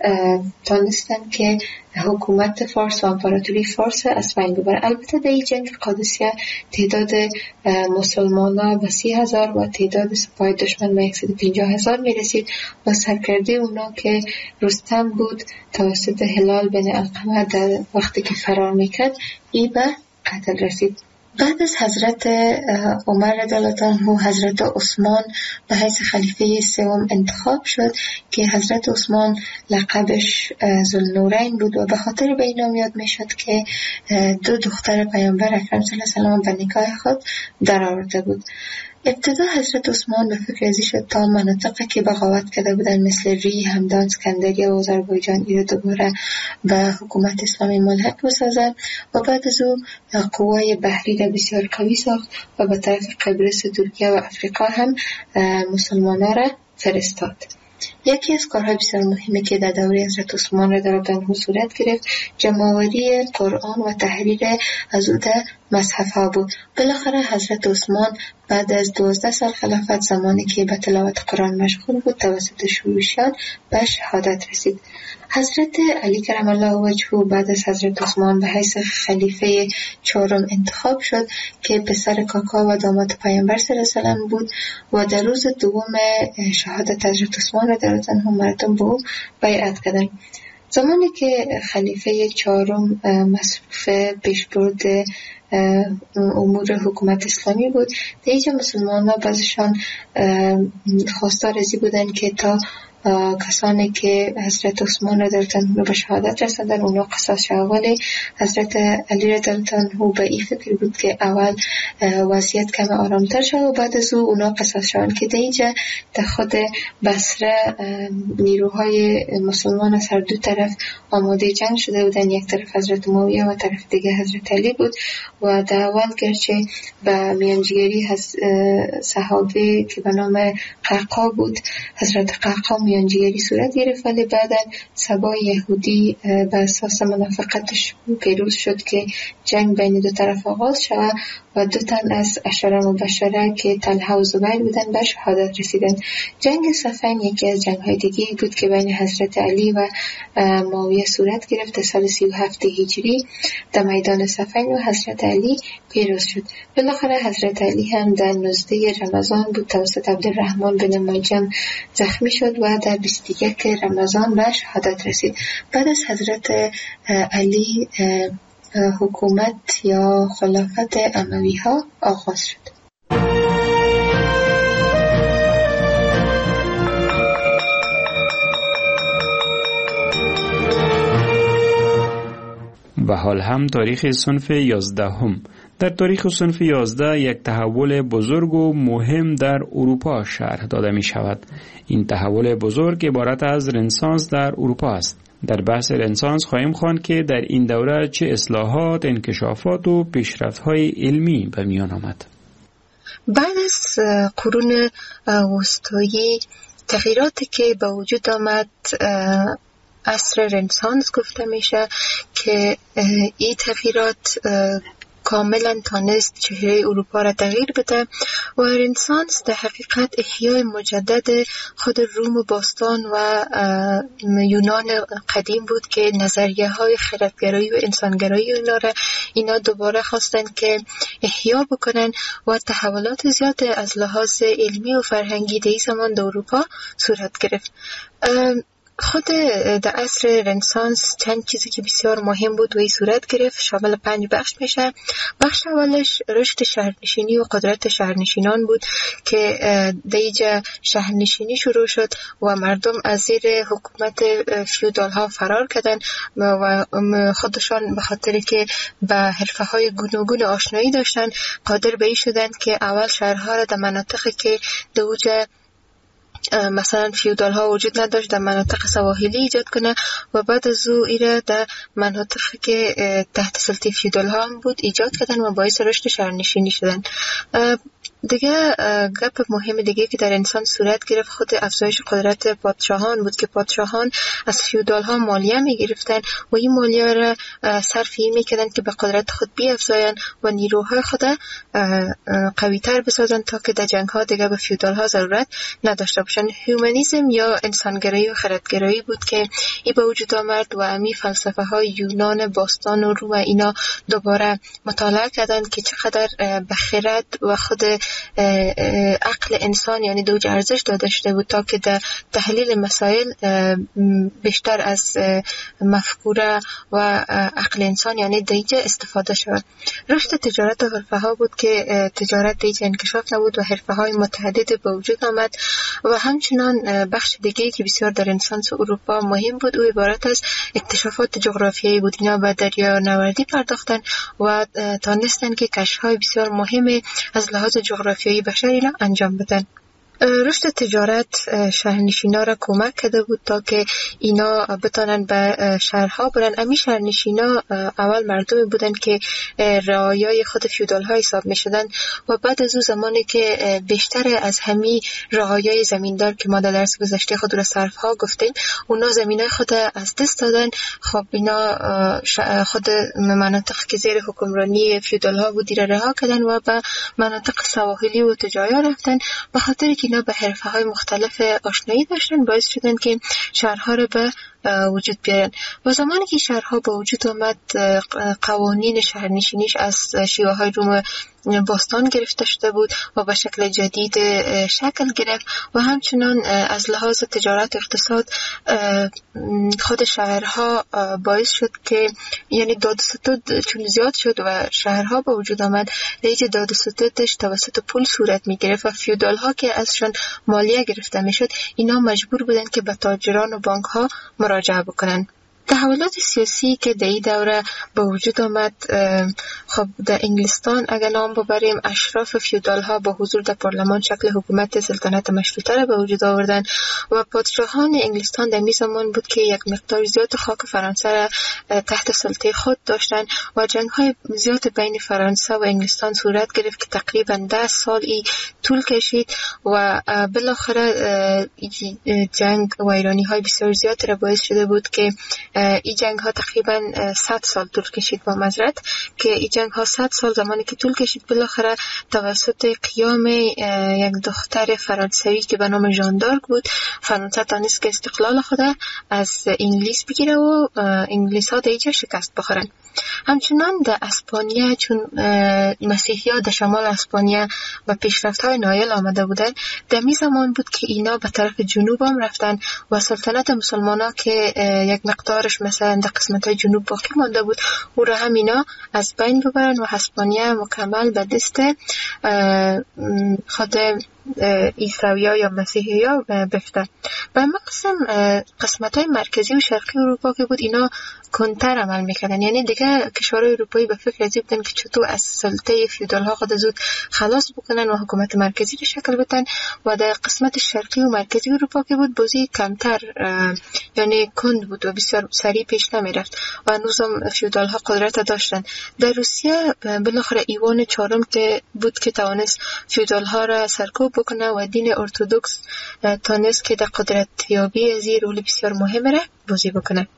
تانستن که حکومت فارس و امپراتوری فارس از بین ببرن. البته در این جنگ قادسیه تعداد مسلمانان به 30,000 و تعداد سپاه دشمن به 150,000 میرسید و سرکرده اونا که رستم بود توسط هلال بن علقمه در وقتی که فرار میکرد ای به قتل رسید. بعد از حضرت عمر رضی الله عنه حضرت عثمان به حیث خلیفه سوم انتخاب شد که حضرت عثمان لقبش ذوالنورین بود و به خاطر به این نام یاد میشد که 2 دختر پیامبر اکرم صلی الله علیه و سلم به نکاح خود درآورده بود. ابتدا حضرت عثمان به فکر ازی شد تا مناطقی که بغاوت کرده بودن مثل ری، همدان، اسکندریه و آذربایجان رو دوباره به حکومت اسلامی ملحق بسازد و بعد از او قوای بحری را بسیار قوی ساخت و به طرف قبرس، ترکیه و افریقا هم مسلمانان را فرستاد. یکی از کارهای بسیار مهمی که در دوره حضرت عثمان رضی الله عنه صورت گرفت جمع‌آوری قرآن و تحریر از او در مصحف‌ها بود. بالاخره حضرت عثمان بعد از 12 سال خلافت، زمانی که به تلاوت قرآن مشغول بود، توسط شورشیان به شهادت رسید. حضرت علی کرم الله وجهه بعد از حضرت عثمان به حیث خلیفه 4 انتخاب شد که پسر کاکا و داماد پیامبر صلی الله علیه و سلم بود و در روز دوم شهادت حضرت عثمان رضی الله عنه مردم به او بیعت کردند. زمانی که خلیفه چهارم مصروف پیشبرد امور حکومت اسلامی بود، در اینجا مسلمان ها بعضشان خواستار ازی بودن که تا کسانی که حضرت عثمان رضی الله عنه به شهادت رسیدن اونا قصاص شود. ولی حضرت علی رضی الله عنه به این فکر بود که اول وضعیت کم آرامتر شد و بعد از اونا قصاص شوند، که در اینجا در خود بصره نیروهای مسلمان از هر دو طرف آماده جنگ شده بودن. یک طرف حضرت معاویه و طرف دیگه حضرت علی بود و در اول گرچه به میانجیگری صحابه که به نام قعقاع بود، حضرت قعقاع میانجیگری صورت گرفت، ولی بعد سبای یهودی به اساس منافقتش پیروز شد که جنگ بین دو طرف آغاز شد و دو تن از عشره مبشره که طلحه و زبیر بودن به شهادت رسیدن. جنگ صفین یکی از جنگ‌های دیگه بود که بین حضرت علی و معاویه صورت گرفت. سال 37 هجری در میدان صفین و حضرت علی پیروز شد. بالاخره حضرت علی هم در 19 رمضان بود توسط عبدالرحمن بن ملجم زخمی شد و در 21 رمضان به شهادت رسید. بعد از حضرت علی حکومت یا خلافت اموی ها آغاز شد. و حال هم تاریخ صنف 11 در تاریخ صنف 11 یک تحول بزرگ و مهم در اروپا شرح داده می شود. این تحول بزرگ عبارت از رنسانس در اروپا است. در بحث رنسانس خواهیم خواند که در این دوره چه اصلاحات، انکشافات و پیشرفت‌های علمی به میان آمد. بعد از قرون وسطایی تغییراتی که به وجود آمد عصر رنسانس گفته میشه که این تغییرات کاملا تانست چهره اروپا را تغییر بده و رنسانس در حقیقت احیای مجدد خود روم و باستان و یونان قدیم بود که نظریه های خردگرایی و انسانگرایی اینا دوباره خواستن که احیا بکنن و تحولات زیاد از لحاظ علمی و فرهنگی در زمان در اروپا صورت گرفت. خود در عصر رنسانس چند چیزی که بسیار مهم بود و این صورت گرفت شامل 5 بخش میشه. بخش اولش رشد شهرنشینی و قدرت شهرنشینان بود که در اینجا شهرنشینی شروع شد و مردم از زیر حکومت فیودال ها فرار کردن و خودشان به خاطر که به حرفه های گوناگون آشنایی داشتن قادر به این شدن که اول شهرها را در مناطقی که در مثلا فیودال ها وجود نداشت در مناطق سواحلی ایجاد کنه و بعد از او ایره در مناطقی که تحت سلطه فیودال ها هم بود ایجاد کردن و باعث رشد شهرنشینی شدن. دیگه گپ مهم دیگه که در انسان صورت گرفت خود افزایش قدرت پادشاهان بود که پادشاهان از فیودال ها مالیه می گرفتن و این مالیه را صرف این می کردن که به قدرت خود بیافزاین و نیروهای خود قوی تر بسازن تا که در جنگ ها دیگه به فیودال ها ضرورت نداشته باشن. هیومانیسم یا انسانگرایی و خردگرایی بود که این به وجود آمد و امی فلسفه های یونان باستان و روم اینا دوباره مطالعه کردن که چقدر به خرد و خود عقل انسان یعنی دوج ارزش داده شده بود تا که در تحلیل مسائل بیشتر از مفکوره و عقل انسان یعنی دیگه استفاده شد. رشد تجارت و حرفه ها بود که تجارت دیگه انکشاف نبود و حرفه های متعدد به وجود آمد و همچنان بخش دیگه که بسیار در رنسانس اروپا مهم بود و عبارت از اکتشافات جغرافیایی بود. اینا به دریا نوردی پرداختن و تانستن که کشف‌های بسیار مهم از لحاظ جغرافیایی بشری را انجام بدن. رشد تجارت شهرنشینا را کمک کرده بود تا که اینا بتانن به شهرها برن. امی شهرنشینا اول مردمی بودن که رعایای خود فیودال ها حساب می شدن و بعد از اون زمانی که بیشتر از همی رعایای زمیندار که ما در درس گذشته خود را صرف ها گفتیم اونا زمینای خود از دست دادن. خب اینا خود مناطق که زیر حکمرانی فیودال ها بودی را رها کردن و به مناطق سواحلی و تجایا رفتن. به خاطر اینا به حرفه های مختلف آشنایی داشتن باعث شدن که شهرها را به وجود بیارن. و زمانی که شهرها به وجود آمد قوانین شهرنشینیش از شیوه های روم باستان گرفته شده بود و به شکل جدید شکل گرفت و همچنان از لحاظ تجارت و اقتصاد خود شهرها باعث شد که یعنی داد و ستد چون زیاد شد و شهرها به وجود آمد، لیج داد و ستدش توسط پول صورت می گرفت و فیودال ها که ازشان مالیه گرفته می شد اینا مجبور بودن که به تاجران و بانک ها مراجعه بکنن. تحولات سیاسی که در این دوره به وجود آمد، خب در انگلستان اگر نام ببریم اشراف فیودال ها با حضور در پارلمان شکل حکومت سلطنت مشروطه را به وجود آوردن و پادشاهان انگلستان در می زمان بود که یک مقدار زیاد خاک فرانسه را تحت سلطه خود داشتن و جنگ های زیاد بین فرانسه و انگلستان صورت گرفت که تقریبا 10 سال طول کشید و بالاخره جنگ و ایرانی های بسیار زیاد را باعث شده بود که این جنگ ها تقریبا 100 سال طول کشید. با معذرت که این جنگ ها 100 سال زمانی که طول کشید بالاخره توسط قیام یک دختر فرانسوی که به نام ژان دارک بود فرانسه تانست که استقلال خود از انگلیس بگیره و انگلیس ها در اینجا شکست بخورن. همچنان در اسپانیا چون مسیحی ها در شمال اسپانیا و پیشرفت های نایل آمده بودن، در می زمان بود که اینا به طرف جنوب هم رفتن و سلطنت مسلمان ها که یک مقدارش مثلا در قسمت های جنوب باقی مانده بود او را هم اینا از بین ببرن و اسپانیا مکمل به دست خود عیسویا یا مسیحی ها بفتن. و مقسم قسمت های مرکزی و شرقی اروپا که بود اینا کنتر عمل میکردن، یعنی دیگه کشورهای اروپایی به فکر از بودن که چطور از سلطه فیودال ها خود زود خلاص بکنن و حکومت مرکزی رو شکل بدن. و در قسمت شرقی و مرکزی اروپا که بود بازی کمتر یعنی کند بود و بسیار سریع پیش نمیرفت و هنوزم فیودال ها قدرت داشتن. در روسیه بالاخره ایوان چهارم که بود که توانست فیودال ها را سرکوب بکنه و دین ارتدوکس تانست که در قدرت یابی از رول بسیار مهم را بازی بکنه.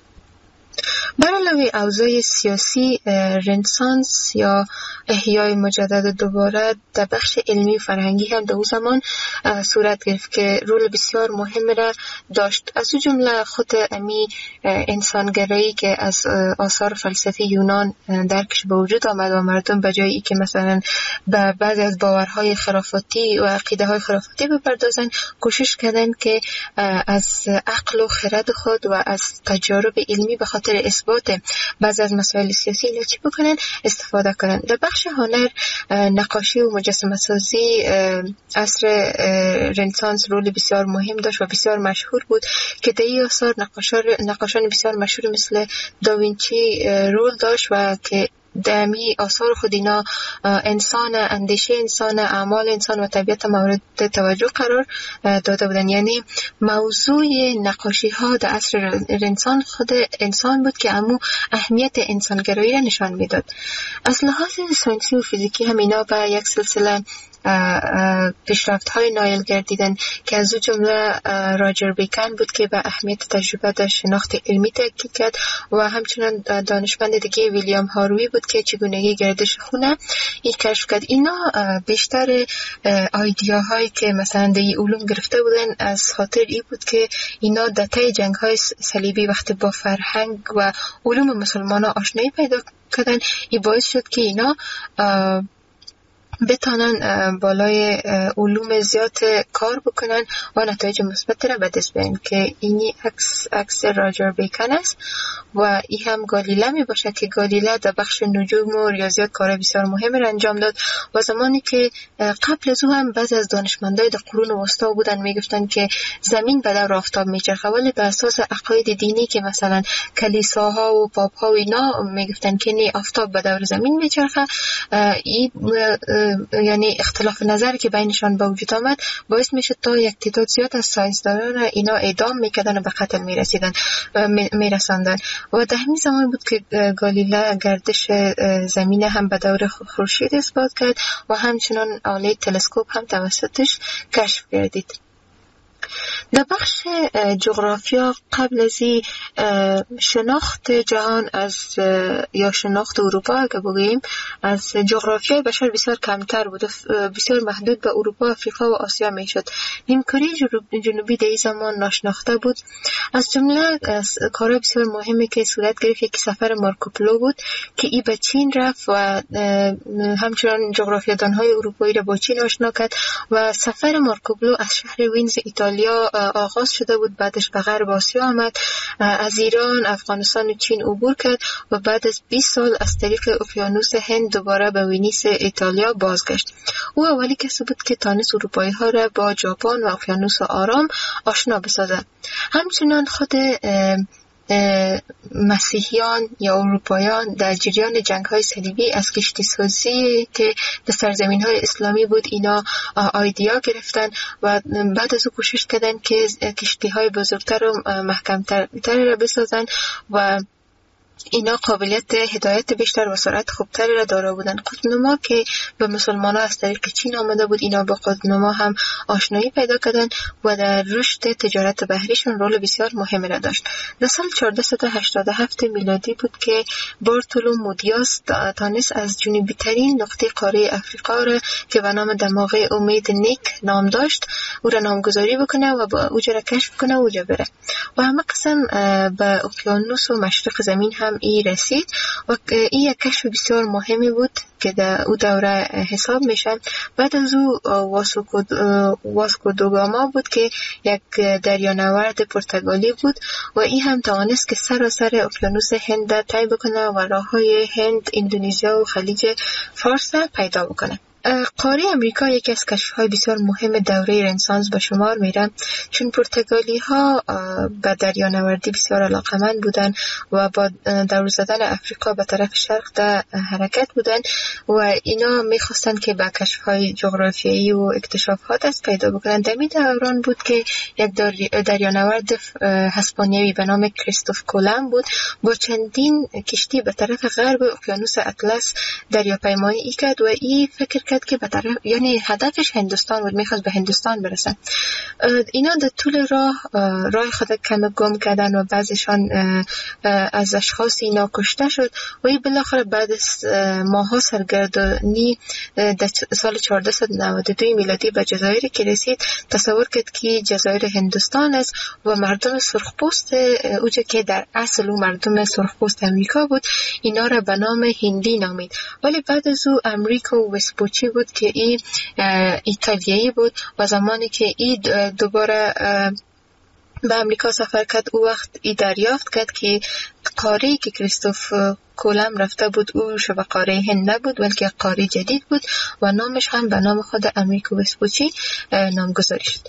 برعلاوه اوضاع سیاسی، رنسانس یا احیای مجدد دوباره در بخش علمی فرهنگی هم در اون زمان صورت گرفت که رول بسیار مهم را داشت. از اون جمله خود امی انسانگرایی که از آثار فلسفی یونان درکش به وجود آمد و مردم به جایی که مثلا به بعضی از باورهای خرافاتی و عقیده های خرافاتی بپردازن کوشش کردن که از عقل و خرد خود و از تجارب علمی به خاطر اثبات بعضی از مسائل سیاسی اینا چی بکنن استفاده کنن. در بخش هنر نقاشی و مجسمه سازی عصر رنسانس رول بسیار مهم داشت و بسیار مشهور بود که در این آثار نقاشان بسیار مشهور مثل داوینچی رول داشت و که دمی آثار خود اینا انسان، اندیشه انسان، اعمال انسان و طبیعت مورد توجه قرار داده بودن. یعنی موضوع نقاشی ها در عصر رنسانس خود انسان بود که امو اهمیت انسانگرایی را نشان میداد. از لحاظ ساینسی و فیزیکی هم اینا به یک سلسله پیشرفت های نایل گردیدن که از او جمله راجر بیکن بود که به اهمیت تجربه در شناخت علمی تاکید کرد و همچنان دانشمند دیگه ویلیام هاروی بود که چگونگی گردش خون این کشف کرد. اینا بیشتر ایدیاهایی که مثلا در علوم گرفته بودن از خاطر این بود که اینا در طی جنگ های صلیبی وقتی با فرهنگ و علوم مسلمان ها آشنایی پیدا کردن، این باعث شد که اینا بتانن بالای علوم زیاد کار بکنن و نتایج مثبت را به دست بیارن که اینی عکس راجر بیکن است و این هم گالیله می باشه که گالیله در بخش نجوم و ریاضیات کار بسیار مهم را انجام داد و زمانی که قبل از او هم بعضی از دانشمندای در قرون وسطا بودن میگفتن که زمین به دور آفتاب میچرخه، ولی به اساس عقاید دینی که مثلا کلیساها و پاپ‌ها و اینا میگفتن که نه آفتاب به دور زمین میچرخه. این یعنی اختلاف نظر که بینشان به وجود آمد باعث میشد تا یک تعداد زیاد از ساینسدانان اینا اعدام میکردن و به قتل میرساندن و در همین زمان بود که گالیله گردش زمین هم به دور خورشید اثبات کرد و همچنان آله تلسکوپ هم توسطش کشف گردید. در بخش جغرافیا قبل از شناخت جهان از یا شناخت اروپا که بگوییم از جغرافیای بشر بسیار کمتر بود، بسیار محدود به اروپا، افریقا و آسیا میشد. نیمکره جنوبی در این زمان ناشناخته بود. از جمله کارهای بسیار مهمی که صورت گرفت یکی سفر مارکوپولو بود که ای به چین رفت و همچنان جغرافیادانهای اروپایی را با چین آشنا کرد و سفر مارکوپولو از شهر وینز ایتالیا آغاز شده بود، بعدش به غرب آسیا آمد، از ایران، افغانستان و چین عبور کرد و بعد از 20 سال از طریق اقیانوس هند دوباره به ونیز ایتالیا بازگشت. او اولی کسی بود که تانست اروپایی ها را با ژاپن و اقیانوس آرام آشنا بسازد. همچنان خود مسیحیان یا اروپاییان در جریان جنگ‌های صلیبی از کشتی سازی که در سرزمین‌های اسلامی بود اینا ایده گرفتن و بعد از او کوشش کردن که کشتی‌های بزرگتر و محکم‌تر را بسازن و اینا قابلیت هدایت بیشتر و سرعت خوبتری را دارا بودن. قطب‌نما که به مسلمان ها از طریق چین آمده بود اینا با قطب‌نما هم آشنایی پیدا کردن و در رشد تجارت بحریشون رول بسیار مهمی را داشت. در سال 1487 میلادی بود که بارتولومو دیاز تانست از جنوبی ترین نقطه قاره افریقا را که به نام دماغه امید نیک نام داشت او را نامگذاری بکنه و با اوجا را کشف کنه و اوجا بره و همه قسم به اقیانوس و مشرق زمین هم ای رسید و این یک کشف بسیار مهمی بود که در او دوره حساب میشه. بعد از او واسکو دوگاما بود که یک دریانورد پرتغالی بود و این هم توانست که سراسر اقیانوس هند طی بکنه و راههای هند، اندونزیا و خلیج فارس پیدا بکنه. قاره امریکا یکی از کشف‌های بسیار مهم دوره رنسانس به شمار میره چون پرتغالی‌ها به دریانوردی بسیار علاقه‌مند بودن و با دور زدن افریقا به طرف شرق در حرکت بودن و اینا میخواستن که با کشف‌های جغرافیایی و اکتشافات دست پیدا بکنن. در این دوران بود که یک دریانورد اسپانیایی به نام کریستوف کولوم بود با چندین کشتی به طرف غرب اقیانوس اطلس دریاپیمایی کرد و این فکر که به طرف یعنی هدفش هندوستان بود، میخواست به هندوستان برسن. اینا در طول راه خود کم گم کردن و بعضیشان از اشخاص اینا کشته شد و این بالاخره بعد از ماها سرگردانی در سال 1492 میلادی به جزایری که رسید تصور کرد که جزایر هندوستان است و مردم سرخپوست اوجا که در اصل او مردم سرخپوست امریکا بود اینا را به نام هندی نامید. ولی بعد از او امریکا و وسپوچی بود که این ایتالیایی بود و زمانی که این دوباره به امریکا سفر کرد او وقت ای دریافت کرد که قاره‌ای که کریستوف کولوم رفته بود او شبه قاره هند نبود بلکه قاره جدید بود و نامش هم به نام خود امریکا وسپوچی نامگذاری شد.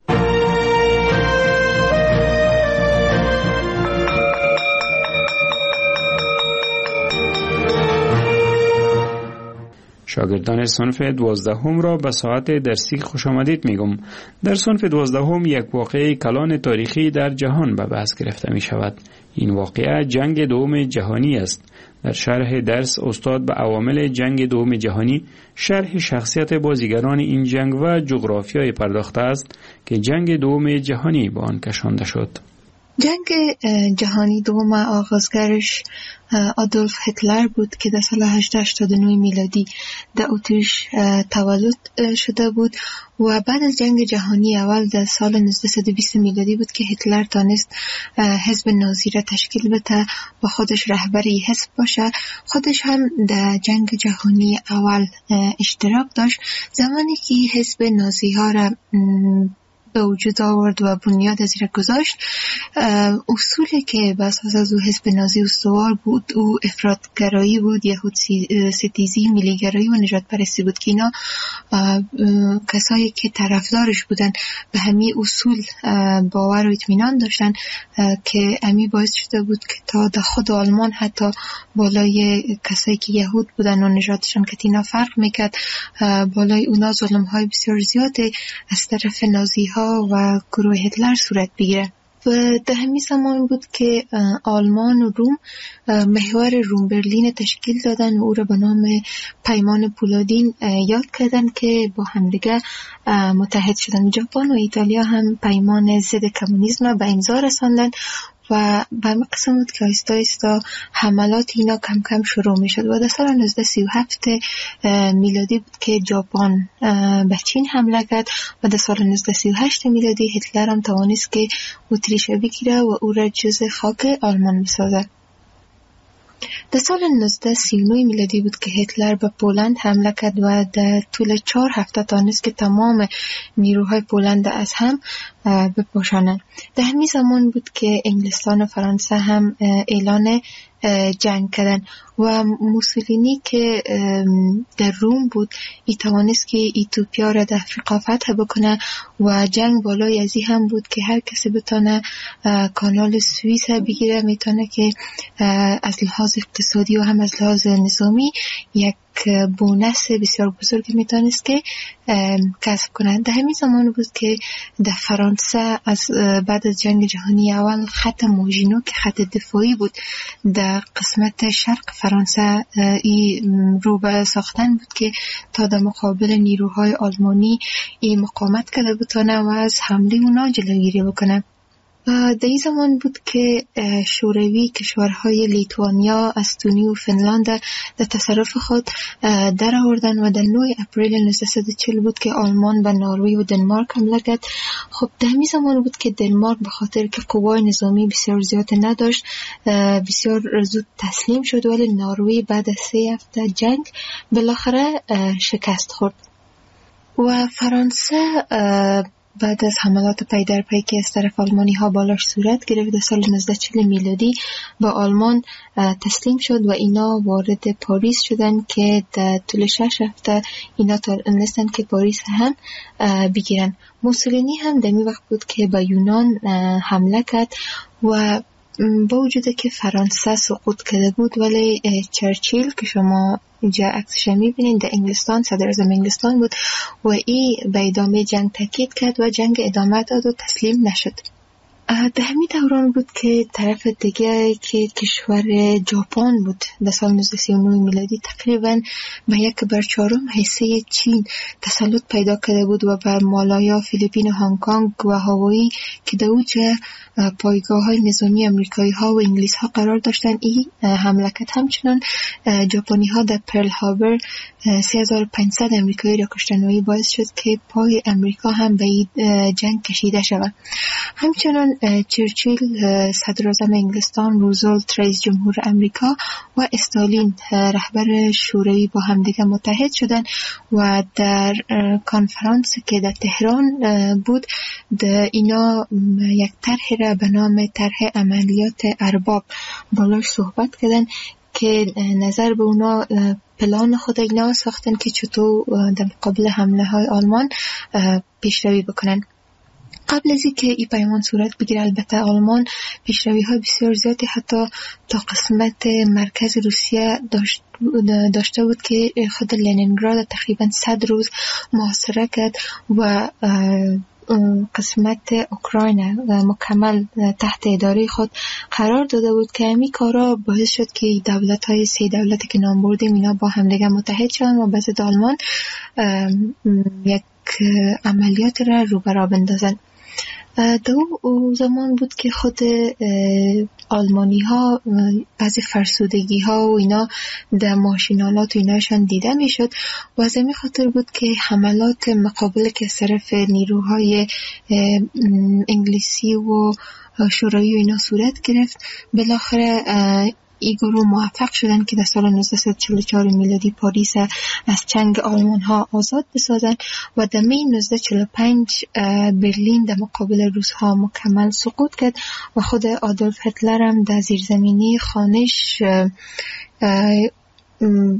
شاگردان صنف 12 را به ساعت درسی خوش آمدید میگم. در صنف 12 یک واقعه کلان تاریخی در جهان به بحث گرفته می شود. این واقعه جنگ دوم جهانی است. در شرح درس استاد به عوامل جنگ دوم جهانی شرح شخصیت بازیگران این جنگ و جغرافیای پرداخته است که جنگ دوم جهانی به آن کشانده شد. جنگ جهانی دوم آغازگرش آدولف هیتلر بود که در سال 1889 میلادی در اتریش تولد شده بود و بعد از جنگ جهانی اول در سال 1920 میلادی بود که هیتلر تانست حزب نازی را تشکیل بده و خودش رهبری حزب باشه. خودش هم در جنگ جهانی اول اشتراک داشت. زمانی که حزب نازی ها را به وجود آورد و بنیاد از را گذاشت اصولی که به اساس از او حزب نازی استوار بود او افراطگرایی بود، یهود ستیزی، ملیگرایی و نجات پرستی بود که اینا کسایی که طرفدارش بودن به همین اصول باور و اطمینان داشتن که امی باعث شده بود که تا در خود آلمان حتی بالای کسایی که یهود بودن و نجاتشان که اینا فرق میکرد بالای اونا ظلم های بسیار زیاده از طرف نازی ها و گروه هیتلر صورت بگیره. و در همین زمان بود که آلمان و روم محور روم برلین تشکیل دادن و او را به نام پیمان پولادین یاد کردن که با همدیگه متحد شدن. ژاپن و ایتالیا هم پیمان ضد کمونیسم به امضا رساندن و به همین قسم بود که آیستا آیستا حملات اینا کم کم شروع می شد و در سال 1937 میلادی بود که ژاپن به چین حمله کرد و در سال 1938 میلادی هیتلر هم توانست که اتریش بگیره و او را جز خاک آلمان بسازد. در سال 1939 میلادی بود که هیتلر به پولند حمله کرد و در طول 4 هفته تانست که تمام نیروهای پولند از هم بپاشانند. در همین زمان بود که انگلستان و فرانسه هم اعلان جنگ کردن و موسولینی که در روم بود ای توانست که ایتوپیا را در افریقا فتح بکنه و جنگ بالای ازی هم بود که هر کسی بتونه کانال سوئیس بگیره، میتونه که از لحاظ اقتصادی و هم از لحاظ نظامی یک بونس بسیار بزرگ میتونست که کسب کنند. در همین زمان بود که در فرانسه از بعد از جنگ جهانی اول خط موژینو که خط دفاعی بود در قسمت شرق فرانسه رو به ساختن بود که تا در مقابل نیروهای آلمانی مقاومت کرده بتونه و از حمله اونا جلوگیری بکنه. در این زمان بود که شوروی کشورهای لیتوانیا، استونی و فنلاند در تصرف خود در آوردن و در 9 اپریل 1940 بود که آلمان به نروژ و دنمارک حمله کرد. خب در همین زمان بود که دنمارک به خاطر که قوای نظامی بسیار زیاد نداشت بسیار زود تسلیم شد، ولی نروژ بعد از 3 هفته جنگ بالاخره شکست خورد و فرانسه بعد از حملات پی در پی که از طرف آلمانی ها بالاش صورت گرفت در سال 1940 میلادی با آلمان تسلیم شد و اینا وارد پاریس شدن که در طول 6 هفته اینا تونستن که پاریس هم بگیرن. موسولینی هم در می وقت بود که به یونان حمله کرد و با وجود که فرانسه سقوط کرده بود ولی چرچیل که شما اینجا عکسش میبینید در انگلستان، صدر اعظم انگلستان بود و این به ادامه جنگ تاکید کرد و جنگ ادامه داد و تسلیم نشد. در همین دوران بود که طرف دیگه که کشور ژاپن بود در سال 1939 میلادی تقریبا به 1/4 حصه چین تسلط پیدا کرده بود و بر مالایا، فیلیپین و هنگ کنگ و هاوایی که در اوج پایگاه های نظامی امریکایی ها و انگلیس ها قرار داشتن این حمله کرد. همچنان ژاپنی ها در پرل هاربر 3500 امریکایی را کشتن و باعث شد که پای امریکا هم به این جنگ کشیده شود. همچنان چرچیل صدر اعظم انگلستان، روزولت رئیس جمهور امریکا و استالین رهبر شوروی با همدیگه متحد شدن و در کنفرانس که در تهران بود اینا یک طرح را به نام طرح عملیات ارباب بالاش صحبت کردن که نظر به اونا پلان خود اینا ساختن که چطور در مقابل حمله های آلمان پیشروی بکنن. قبل از اینکه این پیمان صورت بگیره البته آلمان پیشروی های بسیار زیادی حتی تا قسمت مرکز روسیه داشته بود که خود لنینگراد تقریبا 100 روز محاصره کرد و قسمت اوکراین مکمل تحت اداره خود قرار داده بود که همین کارا باعث شد که دولت‌های 3 دولتی که نام بردیم اینا با همدیگه متحد شدن و به ضد آلمان یک عملیات را رو برا بندازن. دو زمان بود که خود آلمانی ها بعضی فرسودگی ها و اینا در ماشینالات و ایناشان دیده می شد و از این خاطر بود که حملات مقابل که صرف نیروهای انگلیسی و شوروی و اینا صورت گرفت. بالاخره این گروه موفق شدن که در سال 1944 میلادی پاریس از چنگ آلمان ها آزاد بسازن و در می 1945 برلین در مقابل روس ها مکمل سقوط کرد و خود آدولف هیتلر هم در زیرزمینی خانش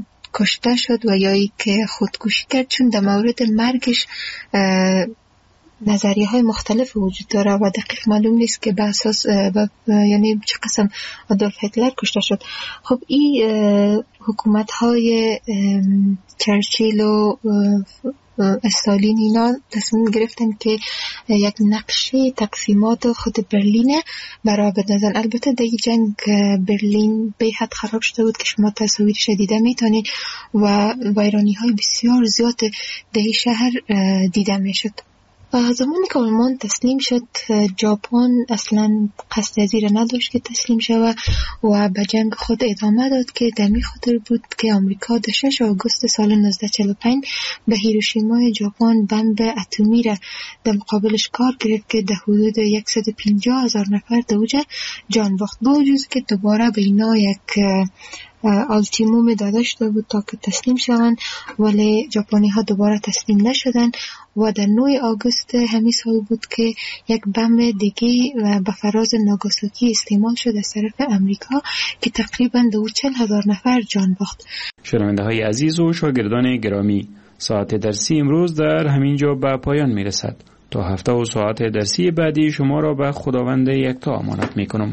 کشته شد و یا ای که خودکشی کرد، چون در مورد مرگش نظریه های مختلف وجود داره و دقیق معلوم نیست که به اساس یعنی چه قسم آدولف هیتلر کشته شد. خب این حکومت های چرچیل و استالین اینا تصمیم گرفتن که یک نقشه تقسیمات خود برلین برای بدازن. البته در جنگ برلین به حد خراب شده بود که شما تصاویرش دیده میتونید و ویرانی های بسیار زیاد در شهر دیده میشد. زمانی که آلمان تسلیم شد، ژاپن اصلا قصد از این نداشت که تسلیم شود و به جنگ خود ادامه داد که در می خاطر بود که آمریکا در 6 آگوست سال 1945 به هیروشیمای ژاپن بمب اتمی را در مقابلش کار گرفت که در حدود 150,000 نفر در اوجه جان باخت. با وجود که دوباره به اینا یک آلتیموم داده شده بود تا که تسلیم شوند، ولی ژاپنی ها دوباره تسلیم نشدن و در 9 آگوست همین سال بود که یک بمب دیگه به فراز ناگاساکی استعمال شد از طرف امریکا که تقریبا 40,000 نفر جان باخت. شنونده های عزیز و شاگردان گرامی، ساعت درسی امروز در همین جا به پایان می رسد. تا هفته و ساعت درسی بعدی شما را به خداوند یکتا امانت می کنم.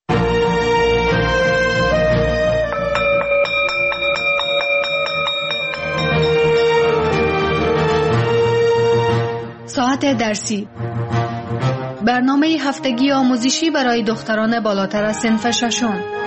ساعت درسی، برنامه هفتگی آموزشی برای دختران بالاتر از صنف ششم.